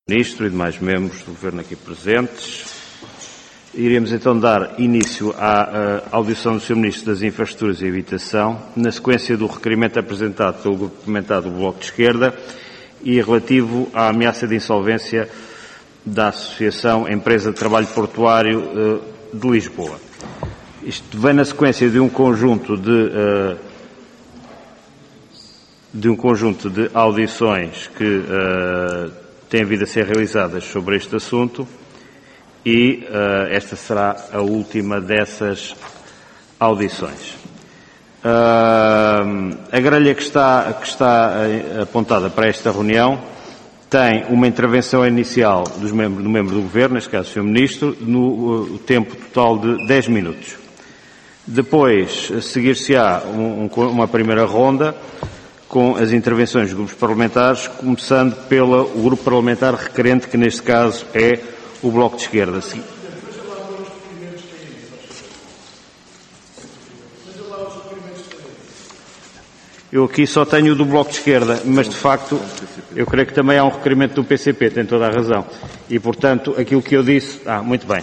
Ministro e demais membros do Governo aqui presentes. Iremos então dar início à audição do Sr. Ministro das Infraestruturas e Habitação, na sequência do requerimento apresentado pelo Grupo Parlamentar do Bloco de Esquerda e relativo à ameaça de insolvência da Associação Empresa de Trabalho Portuário de Lisboa. Isto vem na sequência de um conjunto de audições que têm vindo a ser realizadas sobre este assunto e esta será a última dessas audições. A grelha que está apontada para esta reunião tem uma intervenção inicial do membro do Governo, neste caso o Sr. Ministro, no tempo total de 10 minutos. Depois, seguir-se-á uma primeira ronda com as intervenções dos grupos parlamentares, começando pelo grupo parlamentar requerente, que neste caso é o Bloco de Esquerda. Eu aqui só tenho o do Bloco de Esquerda, mas de facto eu creio que também há um requerimento do PCP, tem toda a razão. E portanto, aquilo que eu disse... muito bem.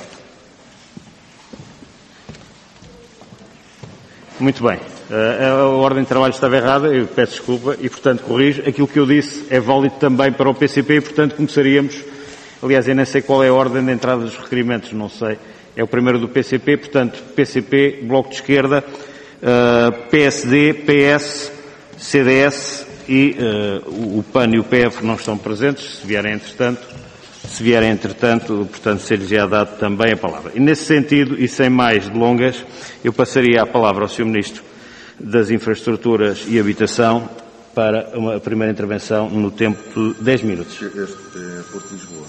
Muito bem. A ordem de trabalho estava errada, eu peço desculpa e, portanto, corrijo. Aquilo que eu disse é válido também para o PCP e, portanto, começaríamos... Aliás, eu nem sei qual é a ordem de entrada dos requerimentos, não sei. É o primeiro do PCP, portanto, PCP, Bloco de Esquerda, PSD, PS, CDS e o PAN e o PF não estão presentes, se vierem entretanto, portanto, ser-lhes-á dado também a palavra. E, nesse sentido, e sem mais delongas, eu passaria a palavra ao Sr. Ministro das Infraestruturas e Habitação para uma primeira intervenção no tempo de 10 minutos. Este é Porto de Lisboa.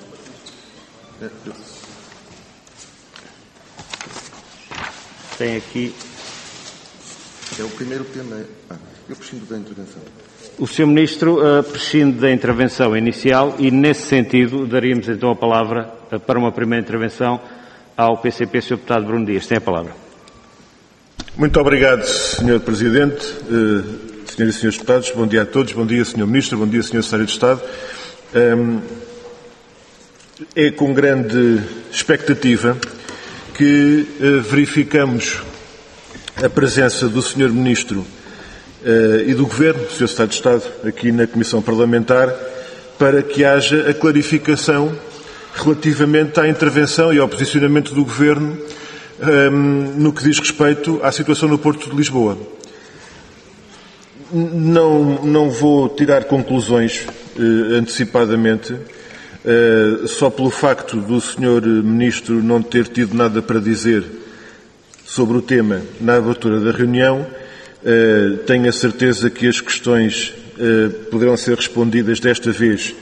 Tem aqui... É o primeiro tema. Eu prescindo da intervenção. O Sr. Ministro prescinde da intervenção inicial e, nesse sentido, daríamos então a palavra para uma primeira intervenção ao PCP, Sr. Deputado Bruno Dias. Tem a palavra. Muito obrigado, Sr. Presidente. Senhoras e Srs. Deputados, bom dia a todos. Bom dia, Sr. Ministro. Bom dia, Sr. Secretário de Estado. É com grande expectativa que verificamos a presença do Sr. Ministro e do Governo, do Sr. Secretário de Estado, aqui na Comissão Parlamentar, para que haja a clarificação relativamente à intervenção e ao posicionamento do Governo no que diz respeito à situação no Porto de Lisboa. Não vou tirar conclusões antecipadamente, só pelo facto do Sr. Ministro não ter tido nada para dizer sobre o tema na abertura da reunião. Tenho a certeza que as questões poderão ser respondidas desta vez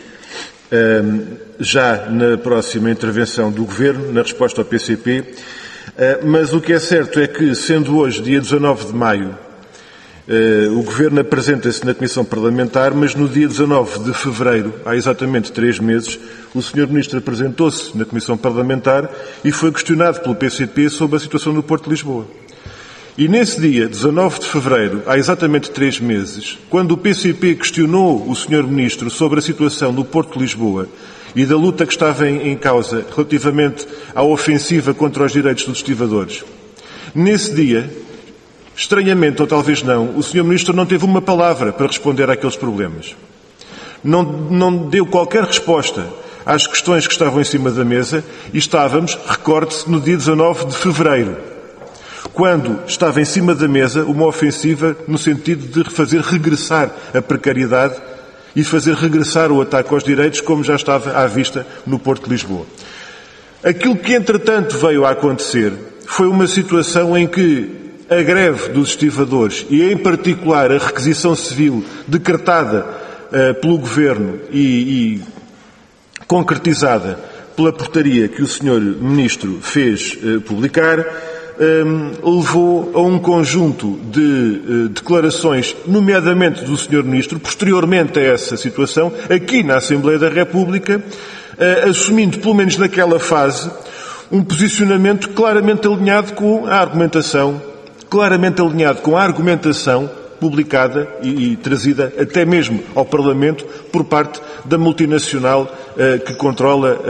já na próxima intervenção do Governo, na resposta ao PCP, mas o que é certo é que, sendo hoje dia 19 de maio, o Governo apresenta-se na Comissão Parlamentar, mas no dia 19 de fevereiro, há exatamente 3 meses, o Sr. Ministro apresentou-se na Comissão Parlamentar e foi questionado pelo PCP sobre a situação no Porto de Lisboa. E nesse dia, 19 de fevereiro, há exatamente 3 meses, quando o PCP questionou o Sr. Ministro sobre a situação no Porto de Lisboa e da luta que estava em causa relativamente à ofensiva contra os direitos dos estivadores, nesse dia, estranhamente ou talvez não, o Sr. Ministro não teve uma palavra para responder àqueles problemas. Não deu qualquer resposta às questões que estavam em cima da mesa e estávamos, recorde-se, no dia 19 de fevereiro, quando estava em cima da mesa uma ofensiva no sentido de fazer regressar a precariedade e fazer regressar o ataque aos direitos, como já estava à vista no Porto de Lisboa. Aquilo que, entretanto, veio a acontecer foi uma situação em que a greve dos estivadores e, em particular, a requisição civil decretada pelo Governo e concretizada pela portaria que o Sr. Ministro fez publicar, levou a um conjunto de declarações, nomeadamente do Sr. Ministro, posteriormente a essa situação, aqui na Assembleia da República, assumindo, pelo menos naquela fase, um posicionamento claramente alinhado com a argumentação publicada e trazida até mesmo ao Parlamento por parte da multinacional que controla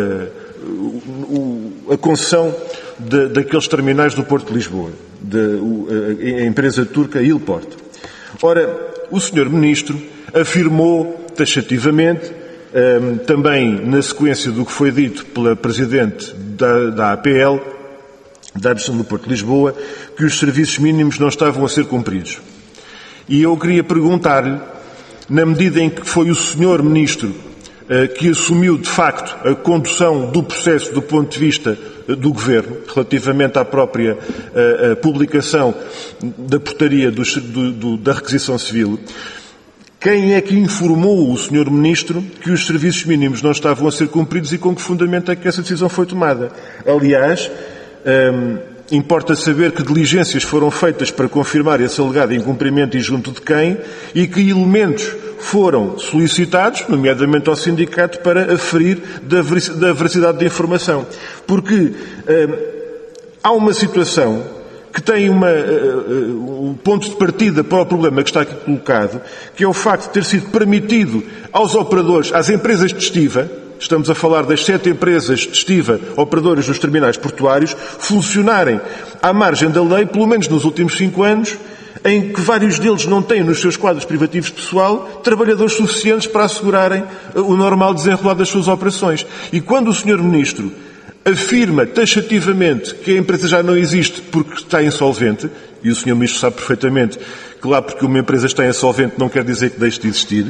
a concessão daqueles terminais do Porto de Lisboa, a empresa turca Ilport. Ora, o Sr. Ministro afirmou taxativamente, também na sequência do que foi dito pela Presidente da APL, da Administração do Porto de Lisboa, que os serviços mínimos não estavam a ser cumpridos. E eu queria perguntar-lhe, na medida em que foi o Sr. Ministro que assumiu, de facto, a condução do processo do ponto de vista do Governo, relativamente à própria publicação da portaria da requisição civil, quem é que informou o Sr. Ministro que os serviços mínimos não estavam a ser cumpridos e com que fundamento é que essa decisão foi tomada? Aliás, importa saber que diligências foram feitas para confirmar esse alegado incumprimento e junto de quem, e que elementos foram solicitados, nomeadamente ao sindicato, para aferir da veracidade da informação. Porque há uma situação que tem um ponto de partida para o problema que está aqui colocado, que é o facto de ter sido permitido aos operadores, às empresas de estiva, estamos a falar das 7 empresas de estiva operadoras dos terminais portuários, funcionarem à margem da lei, pelo menos nos últimos 5 anos, em que vários deles não têm nos seus quadros privativos de pessoal trabalhadores suficientes para assegurarem o normal desenrolar das suas operações. E quando o Sr. Ministro afirma taxativamente que a empresa já não existe porque está insolvente, e o Sr. Ministro sabe perfeitamente que lá porque uma empresa está insolvente não quer dizer que deixe de existir,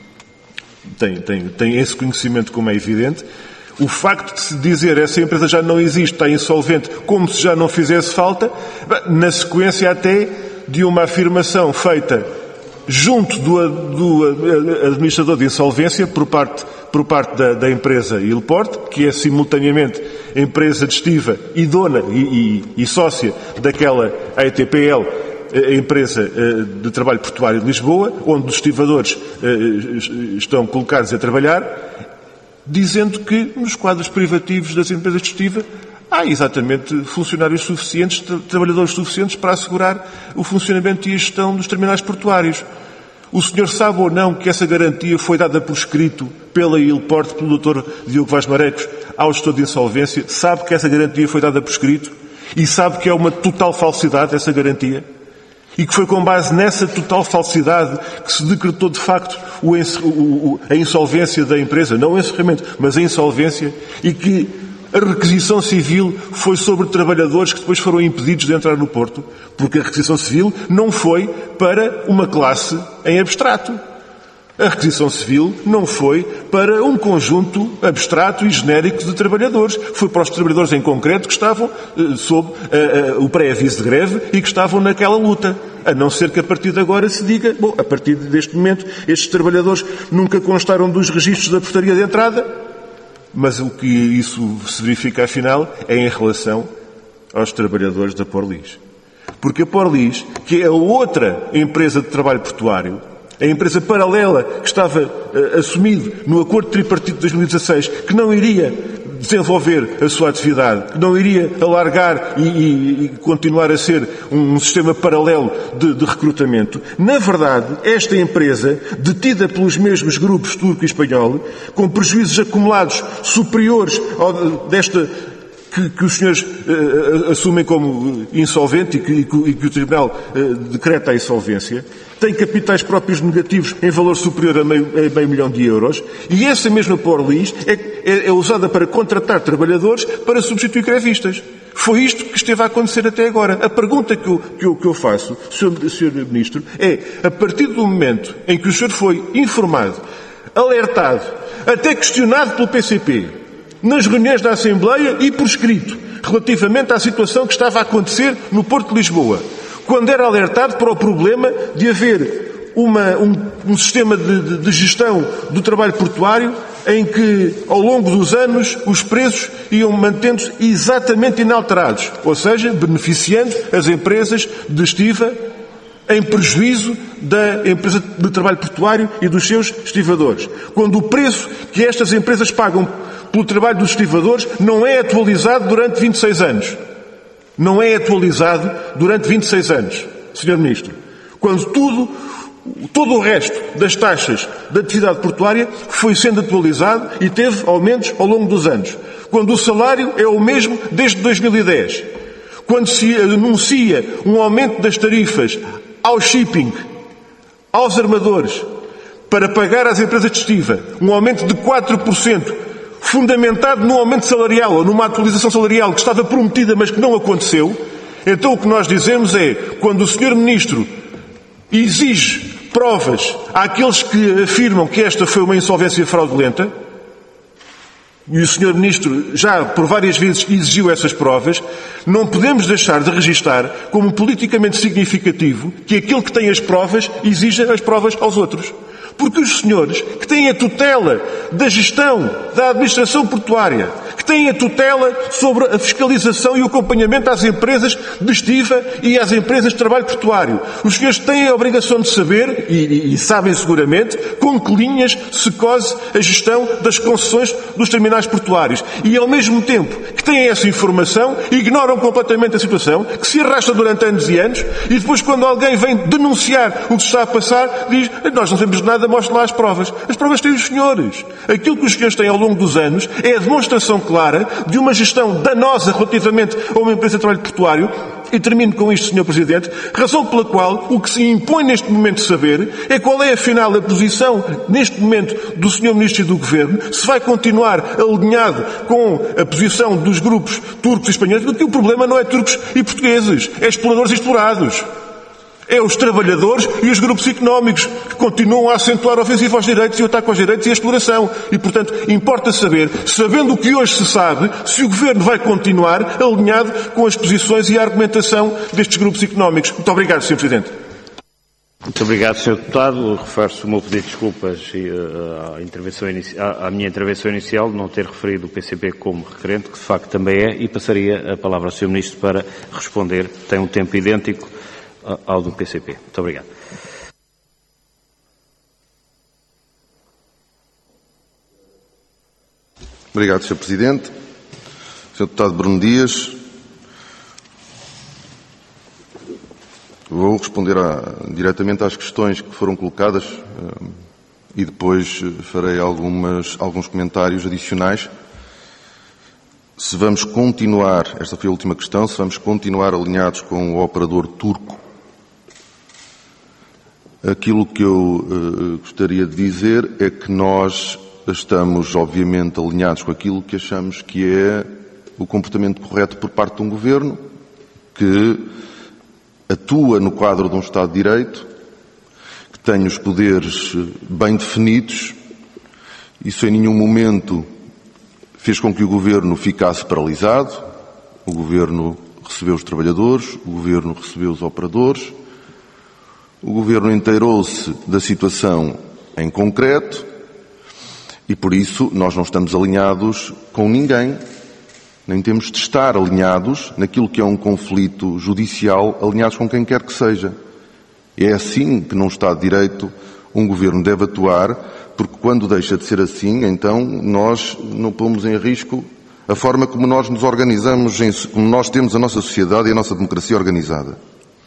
tem esse conhecimento, como é evidente. O facto de se dizer essa empresa já não existe, está insolvente, como se já não fizesse falta, na sequência até de uma afirmação feita junto do administrador de insolvência por parte da empresa Ilport, que é simultaneamente empresa de estiva e dona e sócia daquela AETPL, a empresa de trabalho portuário de Lisboa, onde os estivadores estão colocados a trabalhar, dizendo que nos quadros privativos das empresas de estiva há exatamente funcionários suficientes, trabalhadores suficientes para assegurar o funcionamento e a gestão dos terminais portuários. O senhor sabe ou não que essa garantia foi dada por escrito pela Ilport, pelo Dr. Diogo Vaz Marecos, ao gestor de insolvência? Sabe que essa garantia foi dada por escrito? E sabe que é uma total falsidade essa garantia? E que foi com base nessa total falsidade que se decretou de facto a insolvência da empresa, não o encerramento, mas a insolvência, e que a requisição civil foi sobre trabalhadores que depois foram impedidos de entrar no Porto, porque a requisição civil não foi para uma classe em abstrato. A requisição civil não foi para um conjunto abstrato e genérico de trabalhadores. Foi para os trabalhadores em concreto que estavam sob o pré-aviso de greve e que estavam naquela luta. A não ser que a partir de agora se diga, bom, a partir deste momento, estes trabalhadores nunca constaram dos registros da portaria de entrada, mas o que isso se verifica afinal é em relação aos trabalhadores da Porlis. Porque a Porlis, que é a outra empresa de trabalho portuário, a empresa paralela que estava assumido no acordo tripartite de 2016, que não iria desenvolver a sua atividade, que não iria alargar e continuar a ser um sistema paralelo de recrutamento. Na verdade, esta empresa, detida pelos mesmos grupos turco e espanhol, com prejuízos acumulados superiores desta que os senhores assumem como insolvente e que o Tribunal decreta a insolvência, tem capitais próprios negativos em valor superior a meio milhão de euros, e essa mesma Porlis é usada para contratar trabalhadores para substituir grevistas. Foi isto que esteve a acontecer até agora. A pergunta que eu faço, Sr. Ministro, é, a partir do momento em que o senhor foi informado, alertado, até questionado pelo PCP, nas reuniões da Assembleia e por escrito, relativamente à situação que estava a acontecer no Porto de Lisboa, quando era alertado para o problema de haver um sistema de gestão do trabalho portuário em que, ao longo dos anos, os preços iam mantendo-se exatamente inalterados, ou seja, beneficiando as empresas de estiva em prejuízo da empresa de trabalho portuário e dos seus estivadores. Quando o preço que estas empresas pagam pelo trabalho dos estivadores não é atualizado durante 26 anos. Não é atualizado durante 26 anos, Sr. Ministro. quando todo o resto das taxas da atividade portuária foi sendo atualizado e teve aumentos ao longo dos anos. Quando o salário é o mesmo desde 2010. Quando se anuncia um aumento das tarifas ao shipping, aos armadores, para pagar às empresas de estiva, um aumento de 4%, fundamentado num aumento salarial ou numa atualização salarial que estava prometida, mas que não aconteceu, então o que nós dizemos é, quando o Sr. Ministro exige provas àqueles que afirmam que esta foi uma insolvência fraudulenta, e o Sr. Ministro já por várias vezes exigiu essas provas, não podemos deixar de registar como politicamente significativo que aquele que tem as provas exija as provas aos outros. Porque os senhores que têm a tutela da gestão da administração portuária, que têm a tutela sobre a fiscalização e o acompanhamento às empresas de estiva e às empresas de trabalho portuário, os senhores têm a obrigação de saber, e sabem seguramente, com que linhas se cose a gestão das concessões dos terminais portuários. E ao mesmo tempo que têm essa informação, ignoram completamente a situação, que se arrasta durante anos e anos, e depois quando alguém vem denunciar o que se está a passar, diz, nós não sabemos nada, mostre lá as provas. As provas têm os senhores. Aquilo que os senhores têm ao longo dos anos é a demonstração clara de uma gestão danosa relativamente a uma empresa de trabalho portuário. E termino com isto, Sr. Presidente, razão pela qual o que se impõe neste momento de saber é qual é afinal a posição, neste momento, do Sr. Ministro e do Governo, se vai continuar alinhado com a posição dos grupos turcos e espanhóis, porque o problema não é turcos e portugueses, é exploradores e explorados. É os trabalhadores e os grupos económicos que continuam a acentuar a ofensiva aos direitos e o ataque aos direitos e a exploração. E, portanto, importa saber, sabendo o que hoje se sabe, se o Governo vai continuar alinhado com as posições e a argumentação destes grupos económicos. Muito obrigado, Sr. Presidente. Muito obrigado, Sr. Deputado. Reforço o meu pedido de desculpas à minha intervenção inicial de não ter referido o PCP como requerente, que de facto também é, e passaria a palavra ao Sr. Ministro para responder. Tem um tempo idêntico ao do PCP. Muito obrigado. Obrigado, Sr. Presidente. Sr. Deputado Bruno Dias, vou responder diretamente às questões que foram colocadas e depois farei alguns comentários adicionais. Se vamos continuar, esta foi a última questão, se vamos continuar alinhados com o operador turco, aquilo que eu gostaria de dizer é que nós estamos, obviamente, alinhados com aquilo que achamos que é o comportamento correto por parte de um governo que atua no quadro de um Estado de Direito, que tem os poderes bem definidos. Isso em nenhum momento fez com que o governo ficasse paralisado. O governo recebeu os trabalhadores, o governo recebeu os operadores. O Governo inteirou-se da situação em concreto e, por isso, nós não estamos alinhados com ninguém, nem temos de estar alinhados naquilo que é um conflito judicial, alinhados com quem quer que seja. É assim que, num Estado de Direito, um Governo deve atuar, porque quando deixa de ser assim, então nós não pomos em risco a forma como nós nos organizamos, como nós temos a nossa sociedade e a nossa democracia organizada.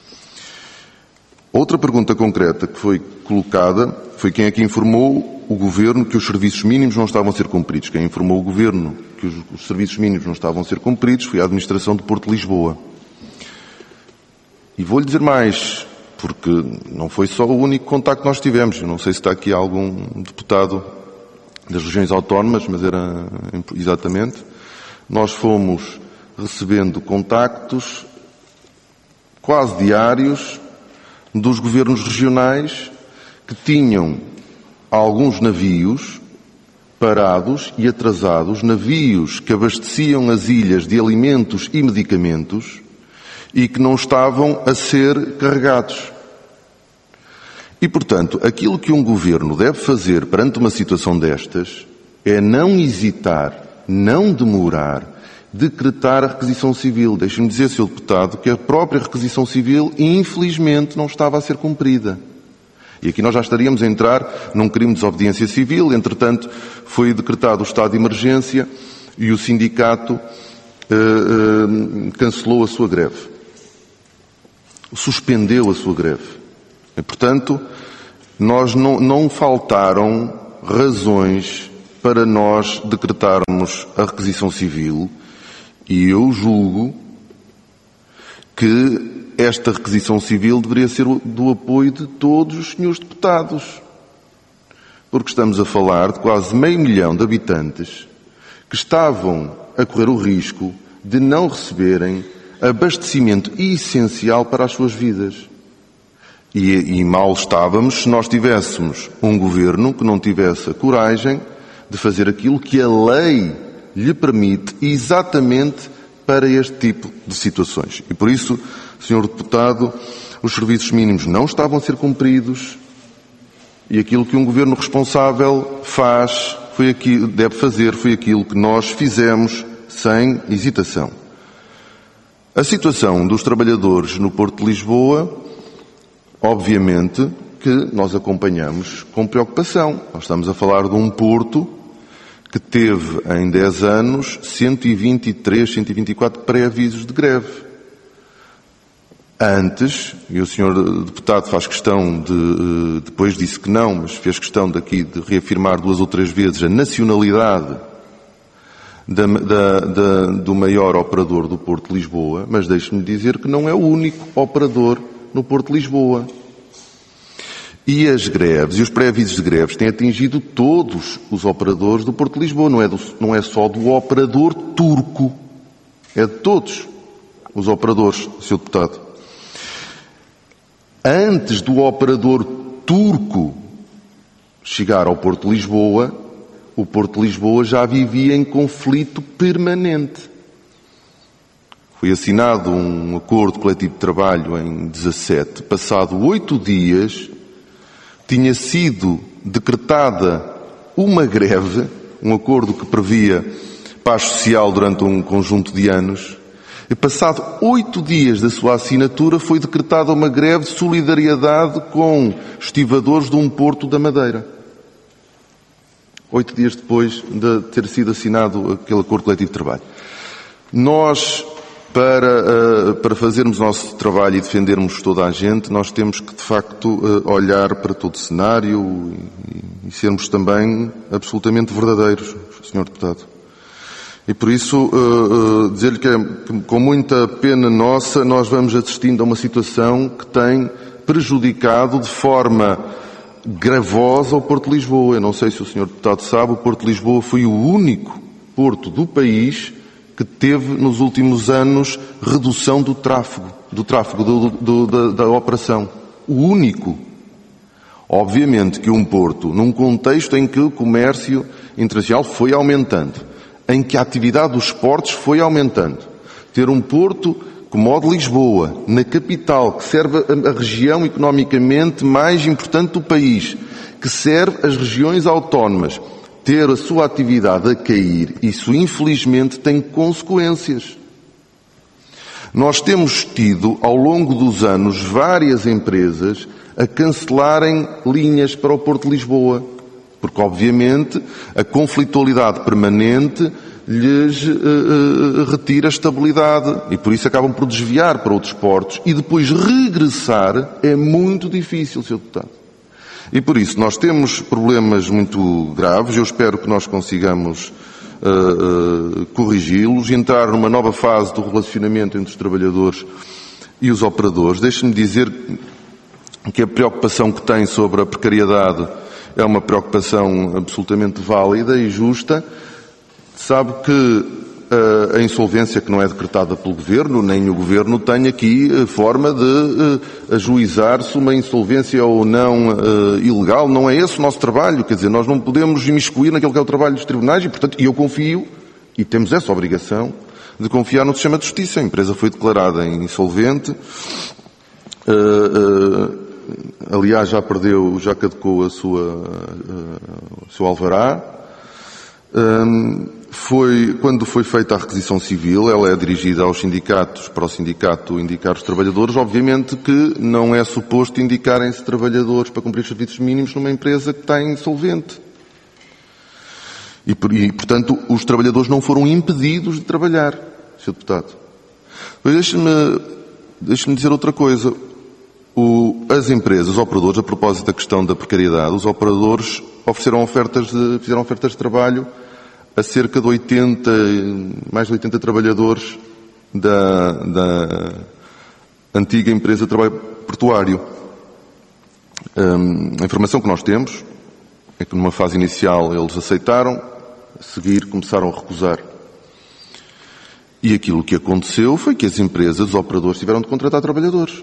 Outra pergunta concreta que foi colocada foi quem é que informou o Governo que os serviços mínimos não estavam a ser cumpridos. Quem informou o Governo que os serviços mínimos não estavam a ser cumpridos foi a Administração de Porto de Lisboa. E vou-lhe dizer mais, porque não foi só o único contacto que nós tivemos. Eu não sei se está aqui algum deputado das regiões autónomas, mas era exatamente. Nós fomos recebendo contactos quase diários dos governos regionais que tinham alguns navios parados e atrasados, navios que abasteciam as ilhas de alimentos e medicamentos e que não estavam a ser carregados. E, portanto, aquilo que um governo deve fazer perante uma situação destas é não hesitar, não demorar, decretar a requisição civil. Deixe-me dizer, Sr. Deputado, que a própria requisição civil, infelizmente, não estava a ser cumprida. E aqui nós já estaríamos a entrar num crime de desobediência civil. Entretanto, foi decretado o estado de emergência e o sindicato cancelou a sua greve. Suspendeu a sua greve. E, portanto, não faltaram razões para nós decretarmos a requisição civil, e eu julgo que esta requisição civil deveria ser do apoio de todos os senhores deputados, porque estamos a falar de quase 500 mil de habitantes que estavam a correr o risco de não receberem abastecimento essencial para as suas vidas. E mal estávamos se nós tivéssemos um governo que não tivesse a coragem de fazer aquilo que a lei lhe permite exatamente para este tipo de situações. E por isso, Sr. Deputado, os serviços mínimos não estavam a ser cumpridos e aquilo que um governo responsável deve fazer, foi aquilo que nós fizemos sem hesitação. A situação dos trabalhadores no Porto de Lisboa, obviamente que nós acompanhamos com preocupação. Nós estamos a falar de um porto que teve em 10 anos 123, 124 pré-avisos de greve. Antes, e o Sr. Deputado faz questão depois disse que não, mas fez questão daqui de reafirmar 2 ou 3 vezes a nacionalidade do maior operador do Porto de Lisboa, mas deixe-me dizer que não é o único operador no Porto de Lisboa. E as greves e os pré-avisos de greves têm atingido todos os operadores do Porto de Lisboa, não é só do operador turco, é de todos os operadores, Sr. Deputado. Antes do operador turco chegar ao Porto de Lisboa, o Porto de Lisboa já vivia em conflito permanente. Foi assinado um acordo coletivo de trabalho em 17. Passado 8 dias, tinha sido decretada uma greve, um acordo que previa paz social durante um conjunto de anos. E passado 8 dias da sua assinatura, foi decretada uma greve de solidariedade com estivadores de um porto da Madeira. 8 dias depois de ter sido assinado aquele acordo coletivo de trabalho. Nós, para fazermos o nosso trabalho e defendermos toda a gente, nós temos que, de facto, olhar para todo o cenário e sermos também absolutamente verdadeiros, Sr. Deputado. E por isso, dizer-lhe que com muita pena nossa, nós vamos assistindo a uma situação que tem prejudicado de forma gravosa o Porto de Lisboa. Eu não sei se o Sr. Deputado sabe, o Porto de Lisboa foi o único porto do país que teve nos últimos anos redução do tráfego da operação. O único. Obviamente que um porto, num contexto em que o comércio internacional foi aumentando, em que a atividade dos portos foi aumentando, ter um porto como o de Lisboa, na capital, que serve a região economicamente mais importante do país, que serve as regiões autónomas, ter a sua atividade a cair, isso infelizmente tem consequências. Nós temos tido, ao longo dos anos, várias empresas a cancelarem linhas para o Porto de Lisboa, porque obviamente a conflitualidade permanente lhes retira a estabilidade e por isso acabam por desviar para outros portos e depois regressar é muito difícil, Sr. Deputado. E por isso nós temos problemas muito graves, eu espero que nós consigamos corrigi-los e entrar numa nova fase do relacionamento entre os trabalhadores e os operadores. Deixe-me dizer que a preocupação que tem sobre a precariedade é uma preocupação absolutamente válida e justa. Sabe que a insolvência que não é decretada pelo Governo, nem o Governo tem aqui forma de ajuizar se uma insolvência ou não ilegal. Não é esse o nosso trabalho. Quer dizer, nós não podemos imiscuir naquilo que é o trabalho dos tribunais e, portanto, eu confio, e temos essa obrigação, de confiar no sistema de justiça. A empresa foi declarada insolvente. Aliás, já caducou o seu alvará. Quando foi feita a requisição civil, ela é dirigida aos sindicatos, para o sindicato indicar os trabalhadores. Obviamente que não é suposto indicarem-se trabalhadores para cumprir os serviços mínimos numa empresa que está insolvente. E, portanto, os trabalhadores não foram impedidos de trabalhar, Sr. Deputado. Pois deixe-me dizer outra coisa. as empresas, os operadores, a propósito da questão da precariedade, os operadores fizeram ofertas de trabalho a cerca de mais de 80 trabalhadores da antiga empresa de trabalho portuário. A informação que nós temos é que numa fase inicial eles aceitaram, a seguir começaram a recusar. E aquilo que aconteceu foi que as empresas, os operadores, tiveram de contratar trabalhadores.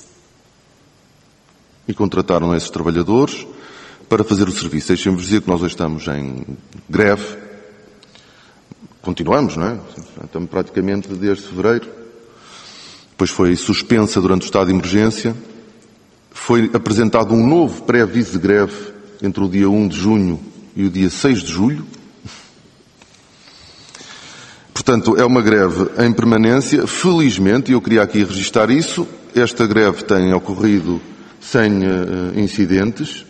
E contrataram esses trabalhadores para fazer o serviço. Deixem-me dizer que nós hoje estamos em greve. Continuamos, não é? Estamos praticamente desde fevereiro. Depois foi suspensa durante o estado de emergência. Foi apresentado um novo pré-aviso de greve entre o dia 1 de junho e o dia 6 de julho. Portanto, é uma greve em permanência. Felizmente, e eu queria aqui registar isso, esta greve tem ocorrido sem incidentes.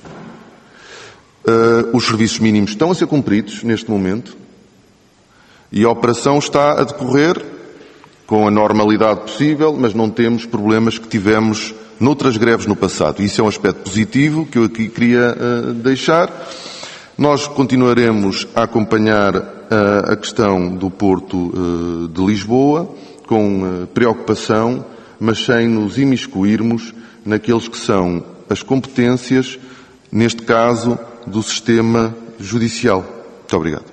Os serviços mínimos estão a ser cumpridos neste momento e a operação está a decorrer com a normalidade possível, mas não temos problemas que tivemos noutras greves no passado. Isso é um aspecto positivo que eu aqui queria deixar. Nós continuaremos a acompanhar a questão do Porto de Lisboa com preocupação, mas sem nos imiscuirmos naqueles que são as competências, neste caso, do sistema judicial. Muito obrigado.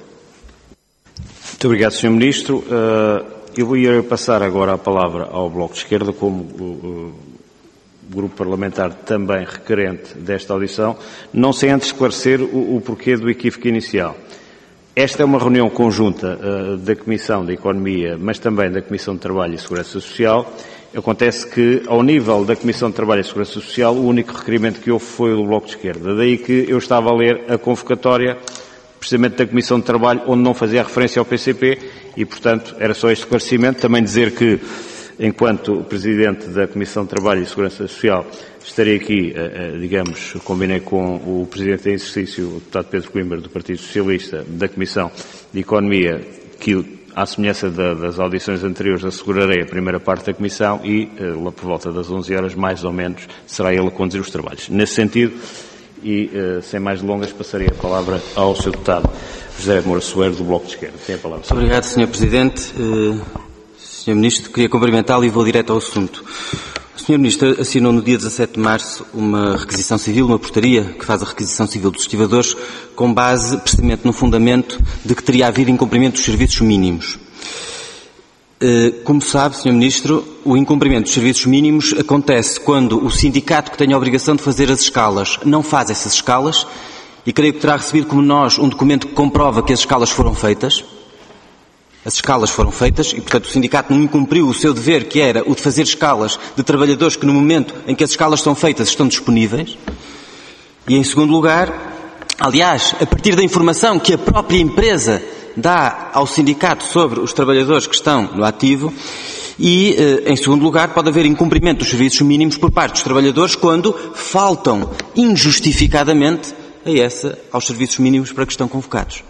Muito obrigado, Sr. Ministro. Eu vou passar agora a palavra ao Bloco de Esquerda, como o grupo parlamentar também requerente desta audição, não sem antes esclarecer o porquê do equívoco inicial. Esta é uma reunião conjunta da Comissão de Economia, mas também da Comissão de Trabalho e Segurança Social. Acontece que, ao nível da Comissão de Trabalho e Segurança Social, o único requerimento que houve foi o do Bloco de Esquerda. Daí que eu estava a ler a convocatória, precisamente da Comissão de Trabalho, onde não fazia referência ao PCP e, portanto, era só este esclarecimento. Também dizer que, enquanto Presidente da Comissão de Trabalho e Segurança Social, estarei aqui, digamos, combinei com o Presidente em exercício, o Deputado Pedro Coimbra, do Partido Socialista, da Comissão de Economia, que, à semelhança das audições anteriores, assegurarei a primeira parte da Comissão e, lá por volta das 11 horas, mais ou menos, será ele a conduzir os trabalhos. Nesse sentido, e sem mais delongas, passaria a palavra ao Sr. Deputado José Moura Soeiro, do Bloco de Esquerda. Tem a palavra. Muito obrigado, Sr. Presidente. Sr. Ministro, queria cumprimentá-lo e vou direto ao assunto. O Sr. Ministro assinou no dia 17 de março uma requisição civil, uma portaria que faz a requisição civil dos estivadores com base precisamente no fundamento de que teria havido incumprimento dos serviços mínimos. Como sabe, Sr. Ministro, o incumprimento dos serviços mínimos acontece quando o sindicato que tem a obrigação de fazer as escalas não faz essas escalas e creio que terá recebido como nós um documento que comprova que as escalas foram feitas. As escalas foram feitas e, portanto, o sindicato não incumpriu o seu dever, que era o de fazer escalas de trabalhadores que, no momento em que as escalas são feitas, estão disponíveis. E, em segundo lugar, aliás, a partir da informação que a própria empresa dá ao sindicato sobre os trabalhadores que estão no ativo, e, em segundo lugar, pode haver incumprimento dos serviços mínimos por parte dos trabalhadores quando faltam injustificadamente aos serviços mínimos para que estão convocados.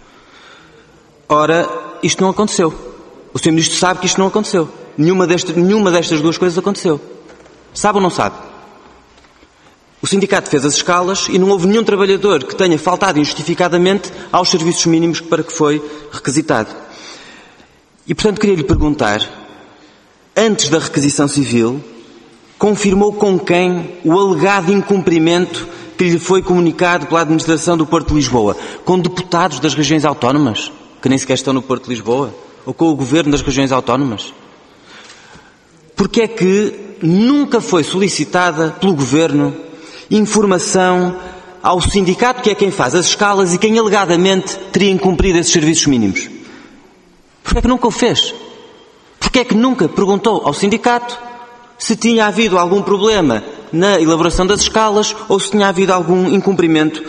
Ora, isto não aconteceu. O Sr. Ministro sabe que isto não aconteceu. Nenhuma destas duas coisas aconteceu. Sabe ou não sabe? O sindicato fez as escalas e não houve nenhum trabalhador que tenha faltado injustificadamente aos serviços mínimos para que foi requisitado. E, portanto, queria lhe perguntar, antes da requisição civil, confirmou com quem o alegado incumprimento que lhe foi comunicado pela administração do Porto de Lisboa? Com deputados das regiões autónomas, que nem sequer estão no Porto de Lisboa? Ou com o governo das regiões autónomas? Porque é que nunca foi solicitada pelo governo informação ao sindicato, que é quem faz as escalas e quem alegadamente teria incumprido esses serviços mínimos? Porque é que nunca o fez? Porque é que nunca perguntou ao sindicato se tinha havido algum problema na elaboração das escalas ou se tinha havido algum incumprimento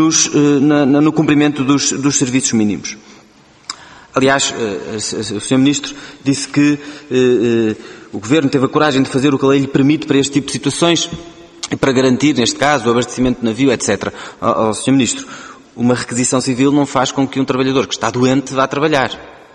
no cumprimento dos serviços mínimos? Aliás, o Sr. Ministro disse que o Governo teve a coragem de fazer o que a lei lhe permite para este tipo de situações e para garantir, neste caso, o abastecimento de navio, etc. Sr. Ministro, uma requisição civil não faz com que um trabalhador que está doente vá trabalhar.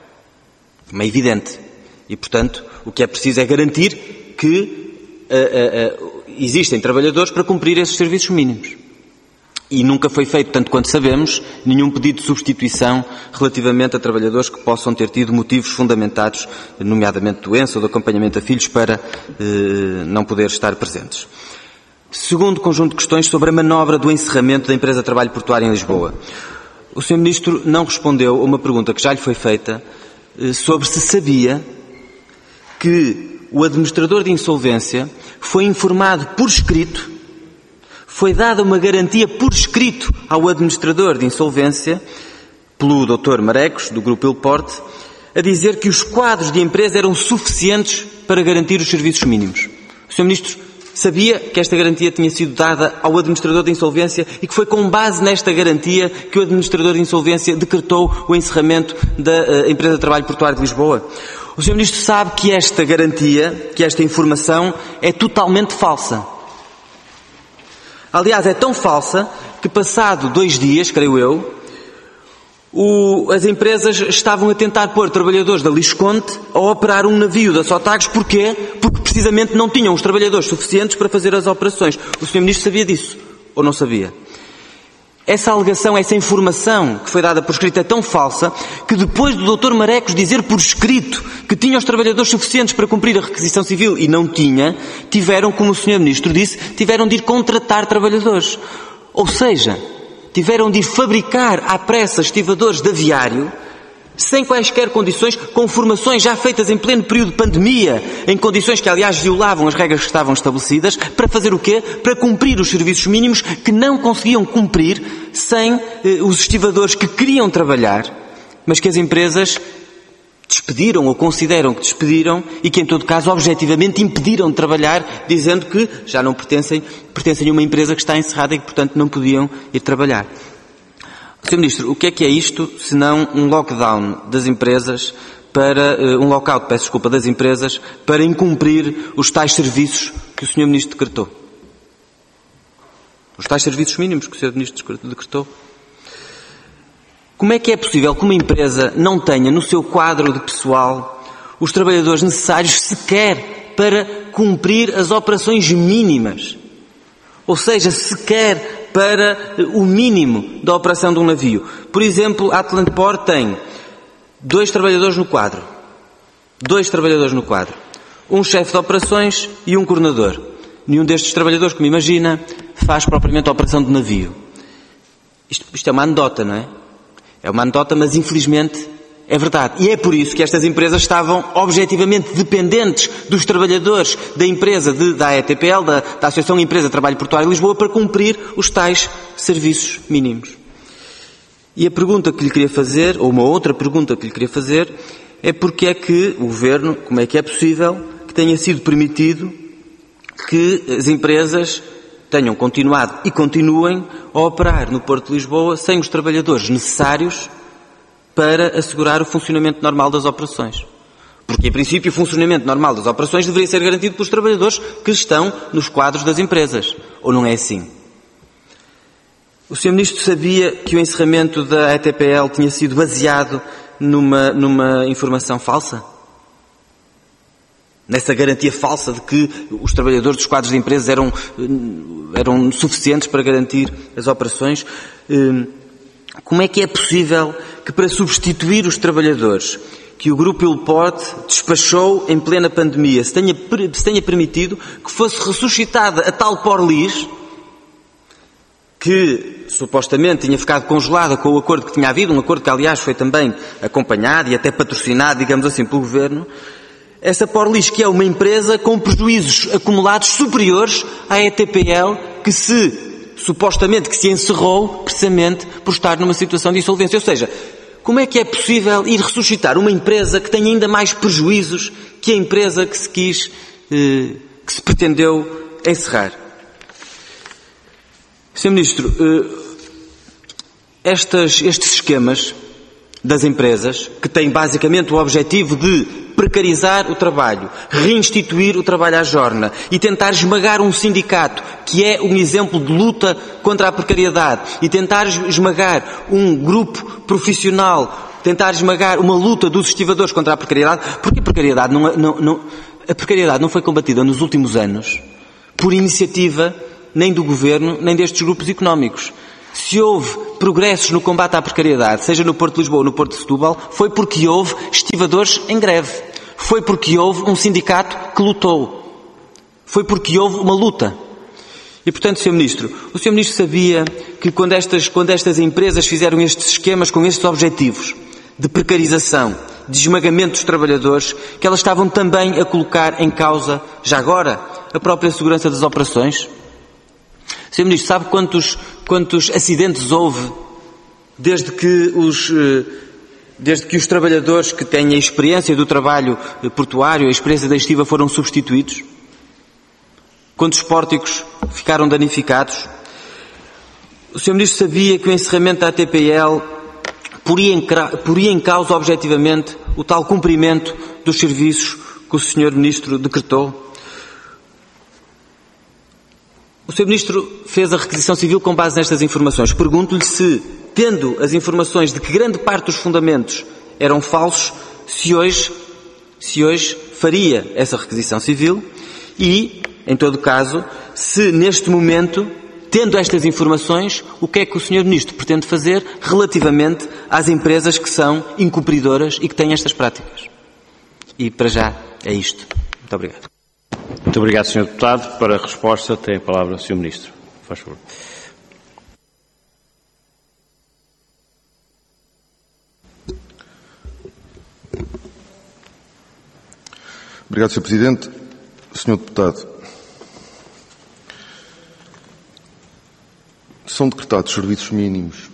É evidente. E, portanto, o que é preciso é garantir que existem trabalhadores para cumprir esses serviços mínimos. E nunca foi feito, tanto quanto sabemos, nenhum pedido de substituição relativamente a trabalhadores que possam ter tido motivos fundamentados, nomeadamente doença ou de acompanhamento a filhos, para não poder estar presentes. Segundo conjunto de questões sobre a manobra do encerramento da empresa de trabalho portuária em Lisboa. O Sr. Ministro não respondeu a uma pergunta que já lhe foi feita sobre se sabia que o administrador de insolvência foi informado por escrito, foi dada uma garantia por escrito ao administrador de insolvência, pelo Dr. Marecos, do Grupo Ilporte, a dizer que os quadros de empresa eram suficientes para garantir os serviços mínimos. O Sr. Ministro sabia que esta garantia tinha sido dada ao administrador de insolvência e que foi com base nesta garantia que o administrador de insolvência decretou o encerramento da empresa de trabalho portuário de Lisboa. O Sr. Ministro sabe que esta garantia, que esta informação é totalmente falsa. Aliás, é tão falsa que passado 2 dias, creio eu, as empresas estavam a tentar pôr trabalhadores da Lisconte a operar um navio da Sotagos. Porquê? Porque precisamente não tinham os trabalhadores suficientes para fazer as operações. O Sr. Ministro sabia disso? Ou não sabia? Essa alegação, essa informação que foi dada por escrito é tão falsa que depois do Dr. Marecos dizer por escrito que tinha os trabalhadores suficientes para cumprir a requisição civil e não tinha, tiveram, como o Sr. Ministro disse, tiveram de ir contratar trabalhadores. Ou seja, tiveram de ir fabricar à pressa estivadores de aviário, sem quaisquer condições, com formações já feitas em pleno período de pandemia, em condições que, aliás, violavam as regras que estavam estabelecidas, para fazer o quê? Para cumprir os serviços mínimos que não conseguiam cumprir sem os estivadores que queriam trabalhar, mas que as empresas despediram ou consideram que despediram e que, em todo caso, objetivamente impediram de trabalhar, dizendo que já não pertencem a uma empresa que está encerrada e que, portanto, não podiam ir trabalhar. Sr. Ministro, o que é isto, senão um lockdown das empresas um lockout, das empresas, para incumprir os tais serviços que o Sr. Ministro decretou? Os tais serviços mínimos que o Sr. Ministro decretou? Como é que é possível que uma empresa não tenha no seu quadro de pessoal os trabalhadores necessários sequer para cumprir as operações mínimas? Ou seja, sequer para o mínimo da operação de um navio. Por exemplo, a Atlantport tem 2 trabalhadores no quadro. 2 trabalhadores no quadro. Um chefe de operações e um coordenador. Nenhum destes trabalhadores, como imagina, faz propriamente a operação de navio. Isto é uma anedota, não é? É uma anedota, mas infelizmente é verdade. E é por isso que estas empresas estavam objetivamente dependentes dos trabalhadores da empresa, da ETPL, da Associação Empresa de Trabalho Portuário de Lisboa, para cumprir os tais serviços mínimos. E a pergunta que lhe queria fazer, ou uma outra pergunta que lhe queria fazer, é porque é que o Governo, como é que é possível que tenha sido permitido que as empresas tenham continuado e continuem a operar no Porto de Lisboa sem os trabalhadores necessários para assegurar o funcionamento normal das operações. Porque, em princípio, o funcionamento normal das operações deveria ser garantido pelos trabalhadores que estão nos quadros das empresas. Ou não é assim? O Sr. Ministro sabia que o encerramento da ETPL tinha sido baseado numa informação falsa? Nessa garantia falsa de que os trabalhadores dos quadros de empresas eram suficientes para garantir as operações? Como é que é possível que, para substituir os trabalhadores que o Grupo Ilporte despachou em plena pandemia, se tenha permitido que fosse ressuscitada a tal Porlis, que supostamente tinha ficado congelada com o acordo que tinha havido, um acordo que, aliás, foi também acompanhado e até patrocinado, digamos assim, pelo Governo, essa Porlis, que é uma empresa com prejuízos acumulados superiores à ETPL, que supostamente se encerrou precisamente por estar numa situação de insolvência. Ou seja, como é que é possível ir ressuscitar uma empresa que tem ainda mais prejuízos que a empresa que se pretendeu encerrar? Sr. Ministro, estes esquemas das empresas, que têm basicamente o objetivo de precarizar o trabalho, reinstituir o trabalho à jorna e tentar esmagar um sindicato que é um exemplo de luta contra a precariedade e tentar esmagar um grupo profissional, tentar esmagar uma luta dos estivadores contra a precariedade, porque a precariedade não foi combatida nos últimos anos por iniciativa nem do Governo, nem destes grupos económicos. Se houve progressos no combate à precariedade, seja no Porto de Lisboa ou no Porto de Setúbal, foi porque houve estivadores em greve. Foi porque houve um sindicato que lutou. Foi porque houve uma luta. E, portanto, Sr. Ministro, o Sr. Ministro sabia que quando estas empresas fizeram estes esquemas com estes objetivos de precarização, de esmagamento dos trabalhadores, que elas estavam também a colocar em causa, já agora, a própria segurança das operações? Sr. Ministro, sabe quantos acidentes houve desde que os trabalhadores que têm a experiência do trabalho portuário, a experiência da estiva, foram substituídos? Quantos pórticos ficaram danificados? O Sr. Ministro sabia que o encerramento da ATPL poria em causa objetivamente o tal cumprimento dos serviços que o Sr. Ministro decretou? O Sr. Ministro fez a requisição civil com base nestas informações. Pergunto-lhe se, tendo as informações de que grande parte dos fundamentos eram falsos, se hoje faria essa requisição civil e, em todo caso, se neste momento, tendo estas informações, o que é que o Sr. Ministro pretende fazer relativamente às empresas que são incumpridoras e que têm estas práticas? E, para já, é isto. Muito obrigado. Muito obrigado, Sr. Deputado. Para a resposta, tem a palavra o Sr. Ministro. Faz favor. Obrigado, Sr. Presidente. Sr. Deputado, são decretados serviços mínimos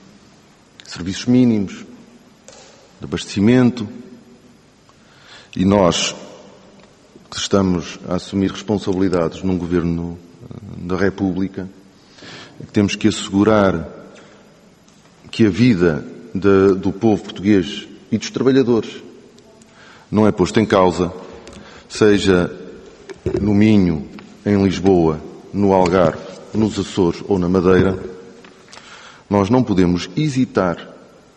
de abastecimento, e nós, que estamos a assumir responsabilidades num Governo da República, temos que assegurar que a vida do povo português e dos trabalhadores não é posta em causa, seja no Minho, em Lisboa, no Algarve, nos Açores ou na Madeira. Nós não podemos hesitar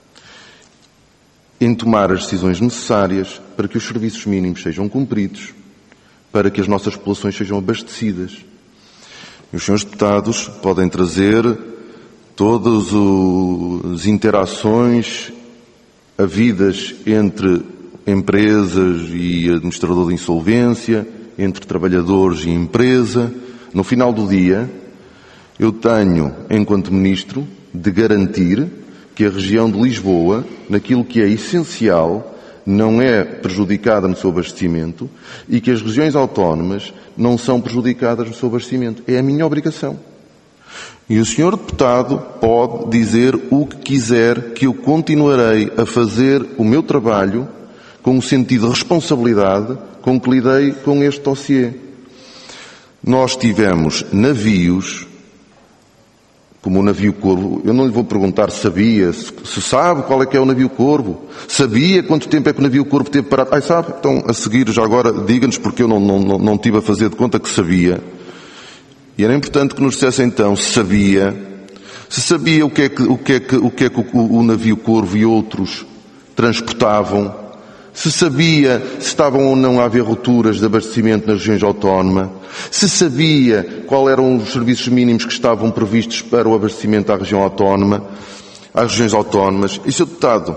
em tomar as decisões necessárias para que os serviços mínimos sejam cumpridos, para que as nossas populações sejam abastecidas. E os senhores deputados podem trazer todas as interações havidas entre empresas e administrador de insolvência, entre trabalhadores e empresa. No final do dia, eu tenho, enquanto Ministro, de garantir que a região de Lisboa, naquilo que é essencial, não é prejudicada no seu abastecimento e que as regiões autónomas não são prejudicadas no seu abastecimento. É a minha obrigação. E o senhor deputado pode dizer o que quiser, que eu continuarei a fazer o meu trabalho com o sentido de responsabilidade com que lidei com este dossiê. Nós tivemos navios, como o navio Corvo. Eu não lhe vou perguntar se sabia, se sabe qual é que é o navio Corvo, sabia quanto tempo é que o navio Corvo teve parado. Sabe? Então, a seguir, já agora, diga-nos, porque eu não tive a fazer de conta que sabia. E era importante que nos dissesse então se sabia o que é que o navio Corvo e outros transportavam, se sabia se estavam ou não a haver rupturas de abastecimento nas regiões autónomas, se sabia quais eram os serviços mínimos que estavam previstos para o abastecimento às regiões autónomas. E, Sr. Deputado,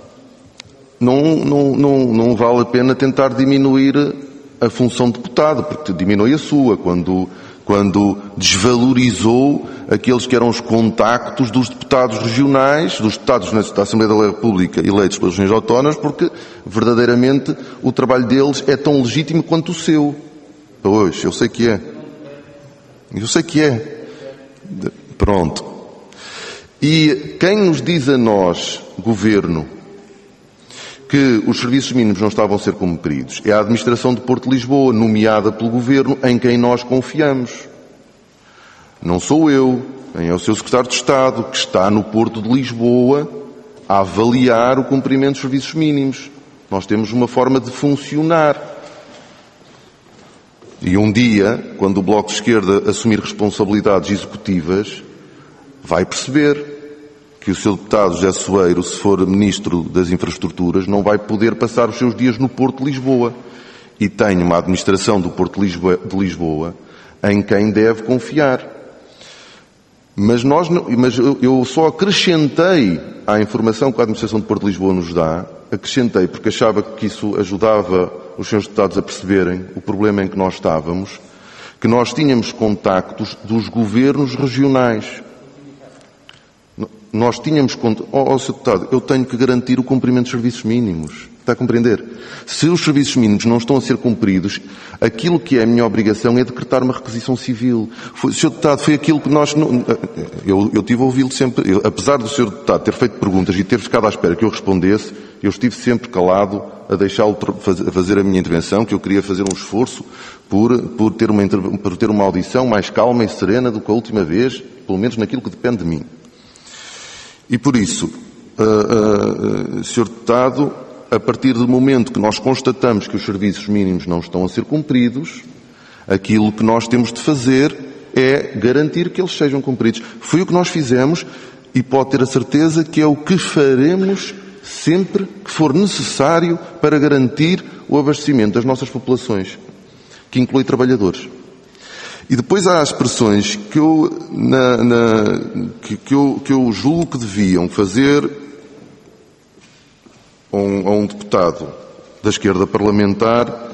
não vale a pena tentar diminuir a função de deputado, porque diminui a sua, quando desvalorizou aqueles que eram os contactos dos deputados regionais, dos deputados da Assembleia da República eleitos pelas regiões autónomas, porque verdadeiramente o trabalho deles é tão legítimo quanto o seu. Pois, eu sei que é. Pronto. E quem nos diz a nós, Governo, que os serviços mínimos não estavam a ser cumpridos é a administração de Porto de Lisboa, nomeada pelo Governo, em quem nós confiamos. Não sou eu, nem é o seu Secretário de Estado, que está no Porto de Lisboa a avaliar o cumprimento dos serviços mínimos. Nós temos uma forma de funcionar. E um dia, quando o Bloco de Esquerda assumir responsabilidades executivas, vai perceber que o seu deputado José Soeiro, se for Ministro das Infraestruturas, não vai poder passar os seus dias no Porto de Lisboa. E tem uma administração do Porto de Lisboa em quem deve confiar. Mas eu só acrescentei à informação que a Administração de Porto de Lisboa nos dá, acrescentei porque achava que isso ajudava os senhores deputados a perceberem o problema em que nós estávamos, que nós tínhamos contactos dos governos regionais. Nós tínhamos Sr. Deputado, eu tenho que garantir o cumprimento dos serviços mínimos. Está a compreender? Se os serviços mínimos não estão a ser cumpridos, aquilo que é a minha obrigação é decretar uma requisição civil. Sr. Deputado, foi aquilo que nós... Eu tive a ouvi-lo sempre... apesar do Sr. Deputado ter feito perguntas e ter ficado à espera que eu respondesse, eu estive sempre calado a deixá-lo fazer a minha intervenção, que eu queria fazer um esforço por ter uma audição mais calma e serena do que a última vez, pelo menos naquilo que depende de mim. E por isso, Sr. Deputado, a partir do momento que nós constatamos que os serviços mínimos não estão a ser cumpridos, aquilo que nós temos de fazer é garantir que eles sejam cumpridos. Foi o que nós fizemos e pode ter a certeza que é o que faremos sempre que for necessário para garantir o abastecimento das nossas populações, que inclui trabalhadores. E depois há expressões que eu julgo que deviam fazer a um deputado da esquerda parlamentar.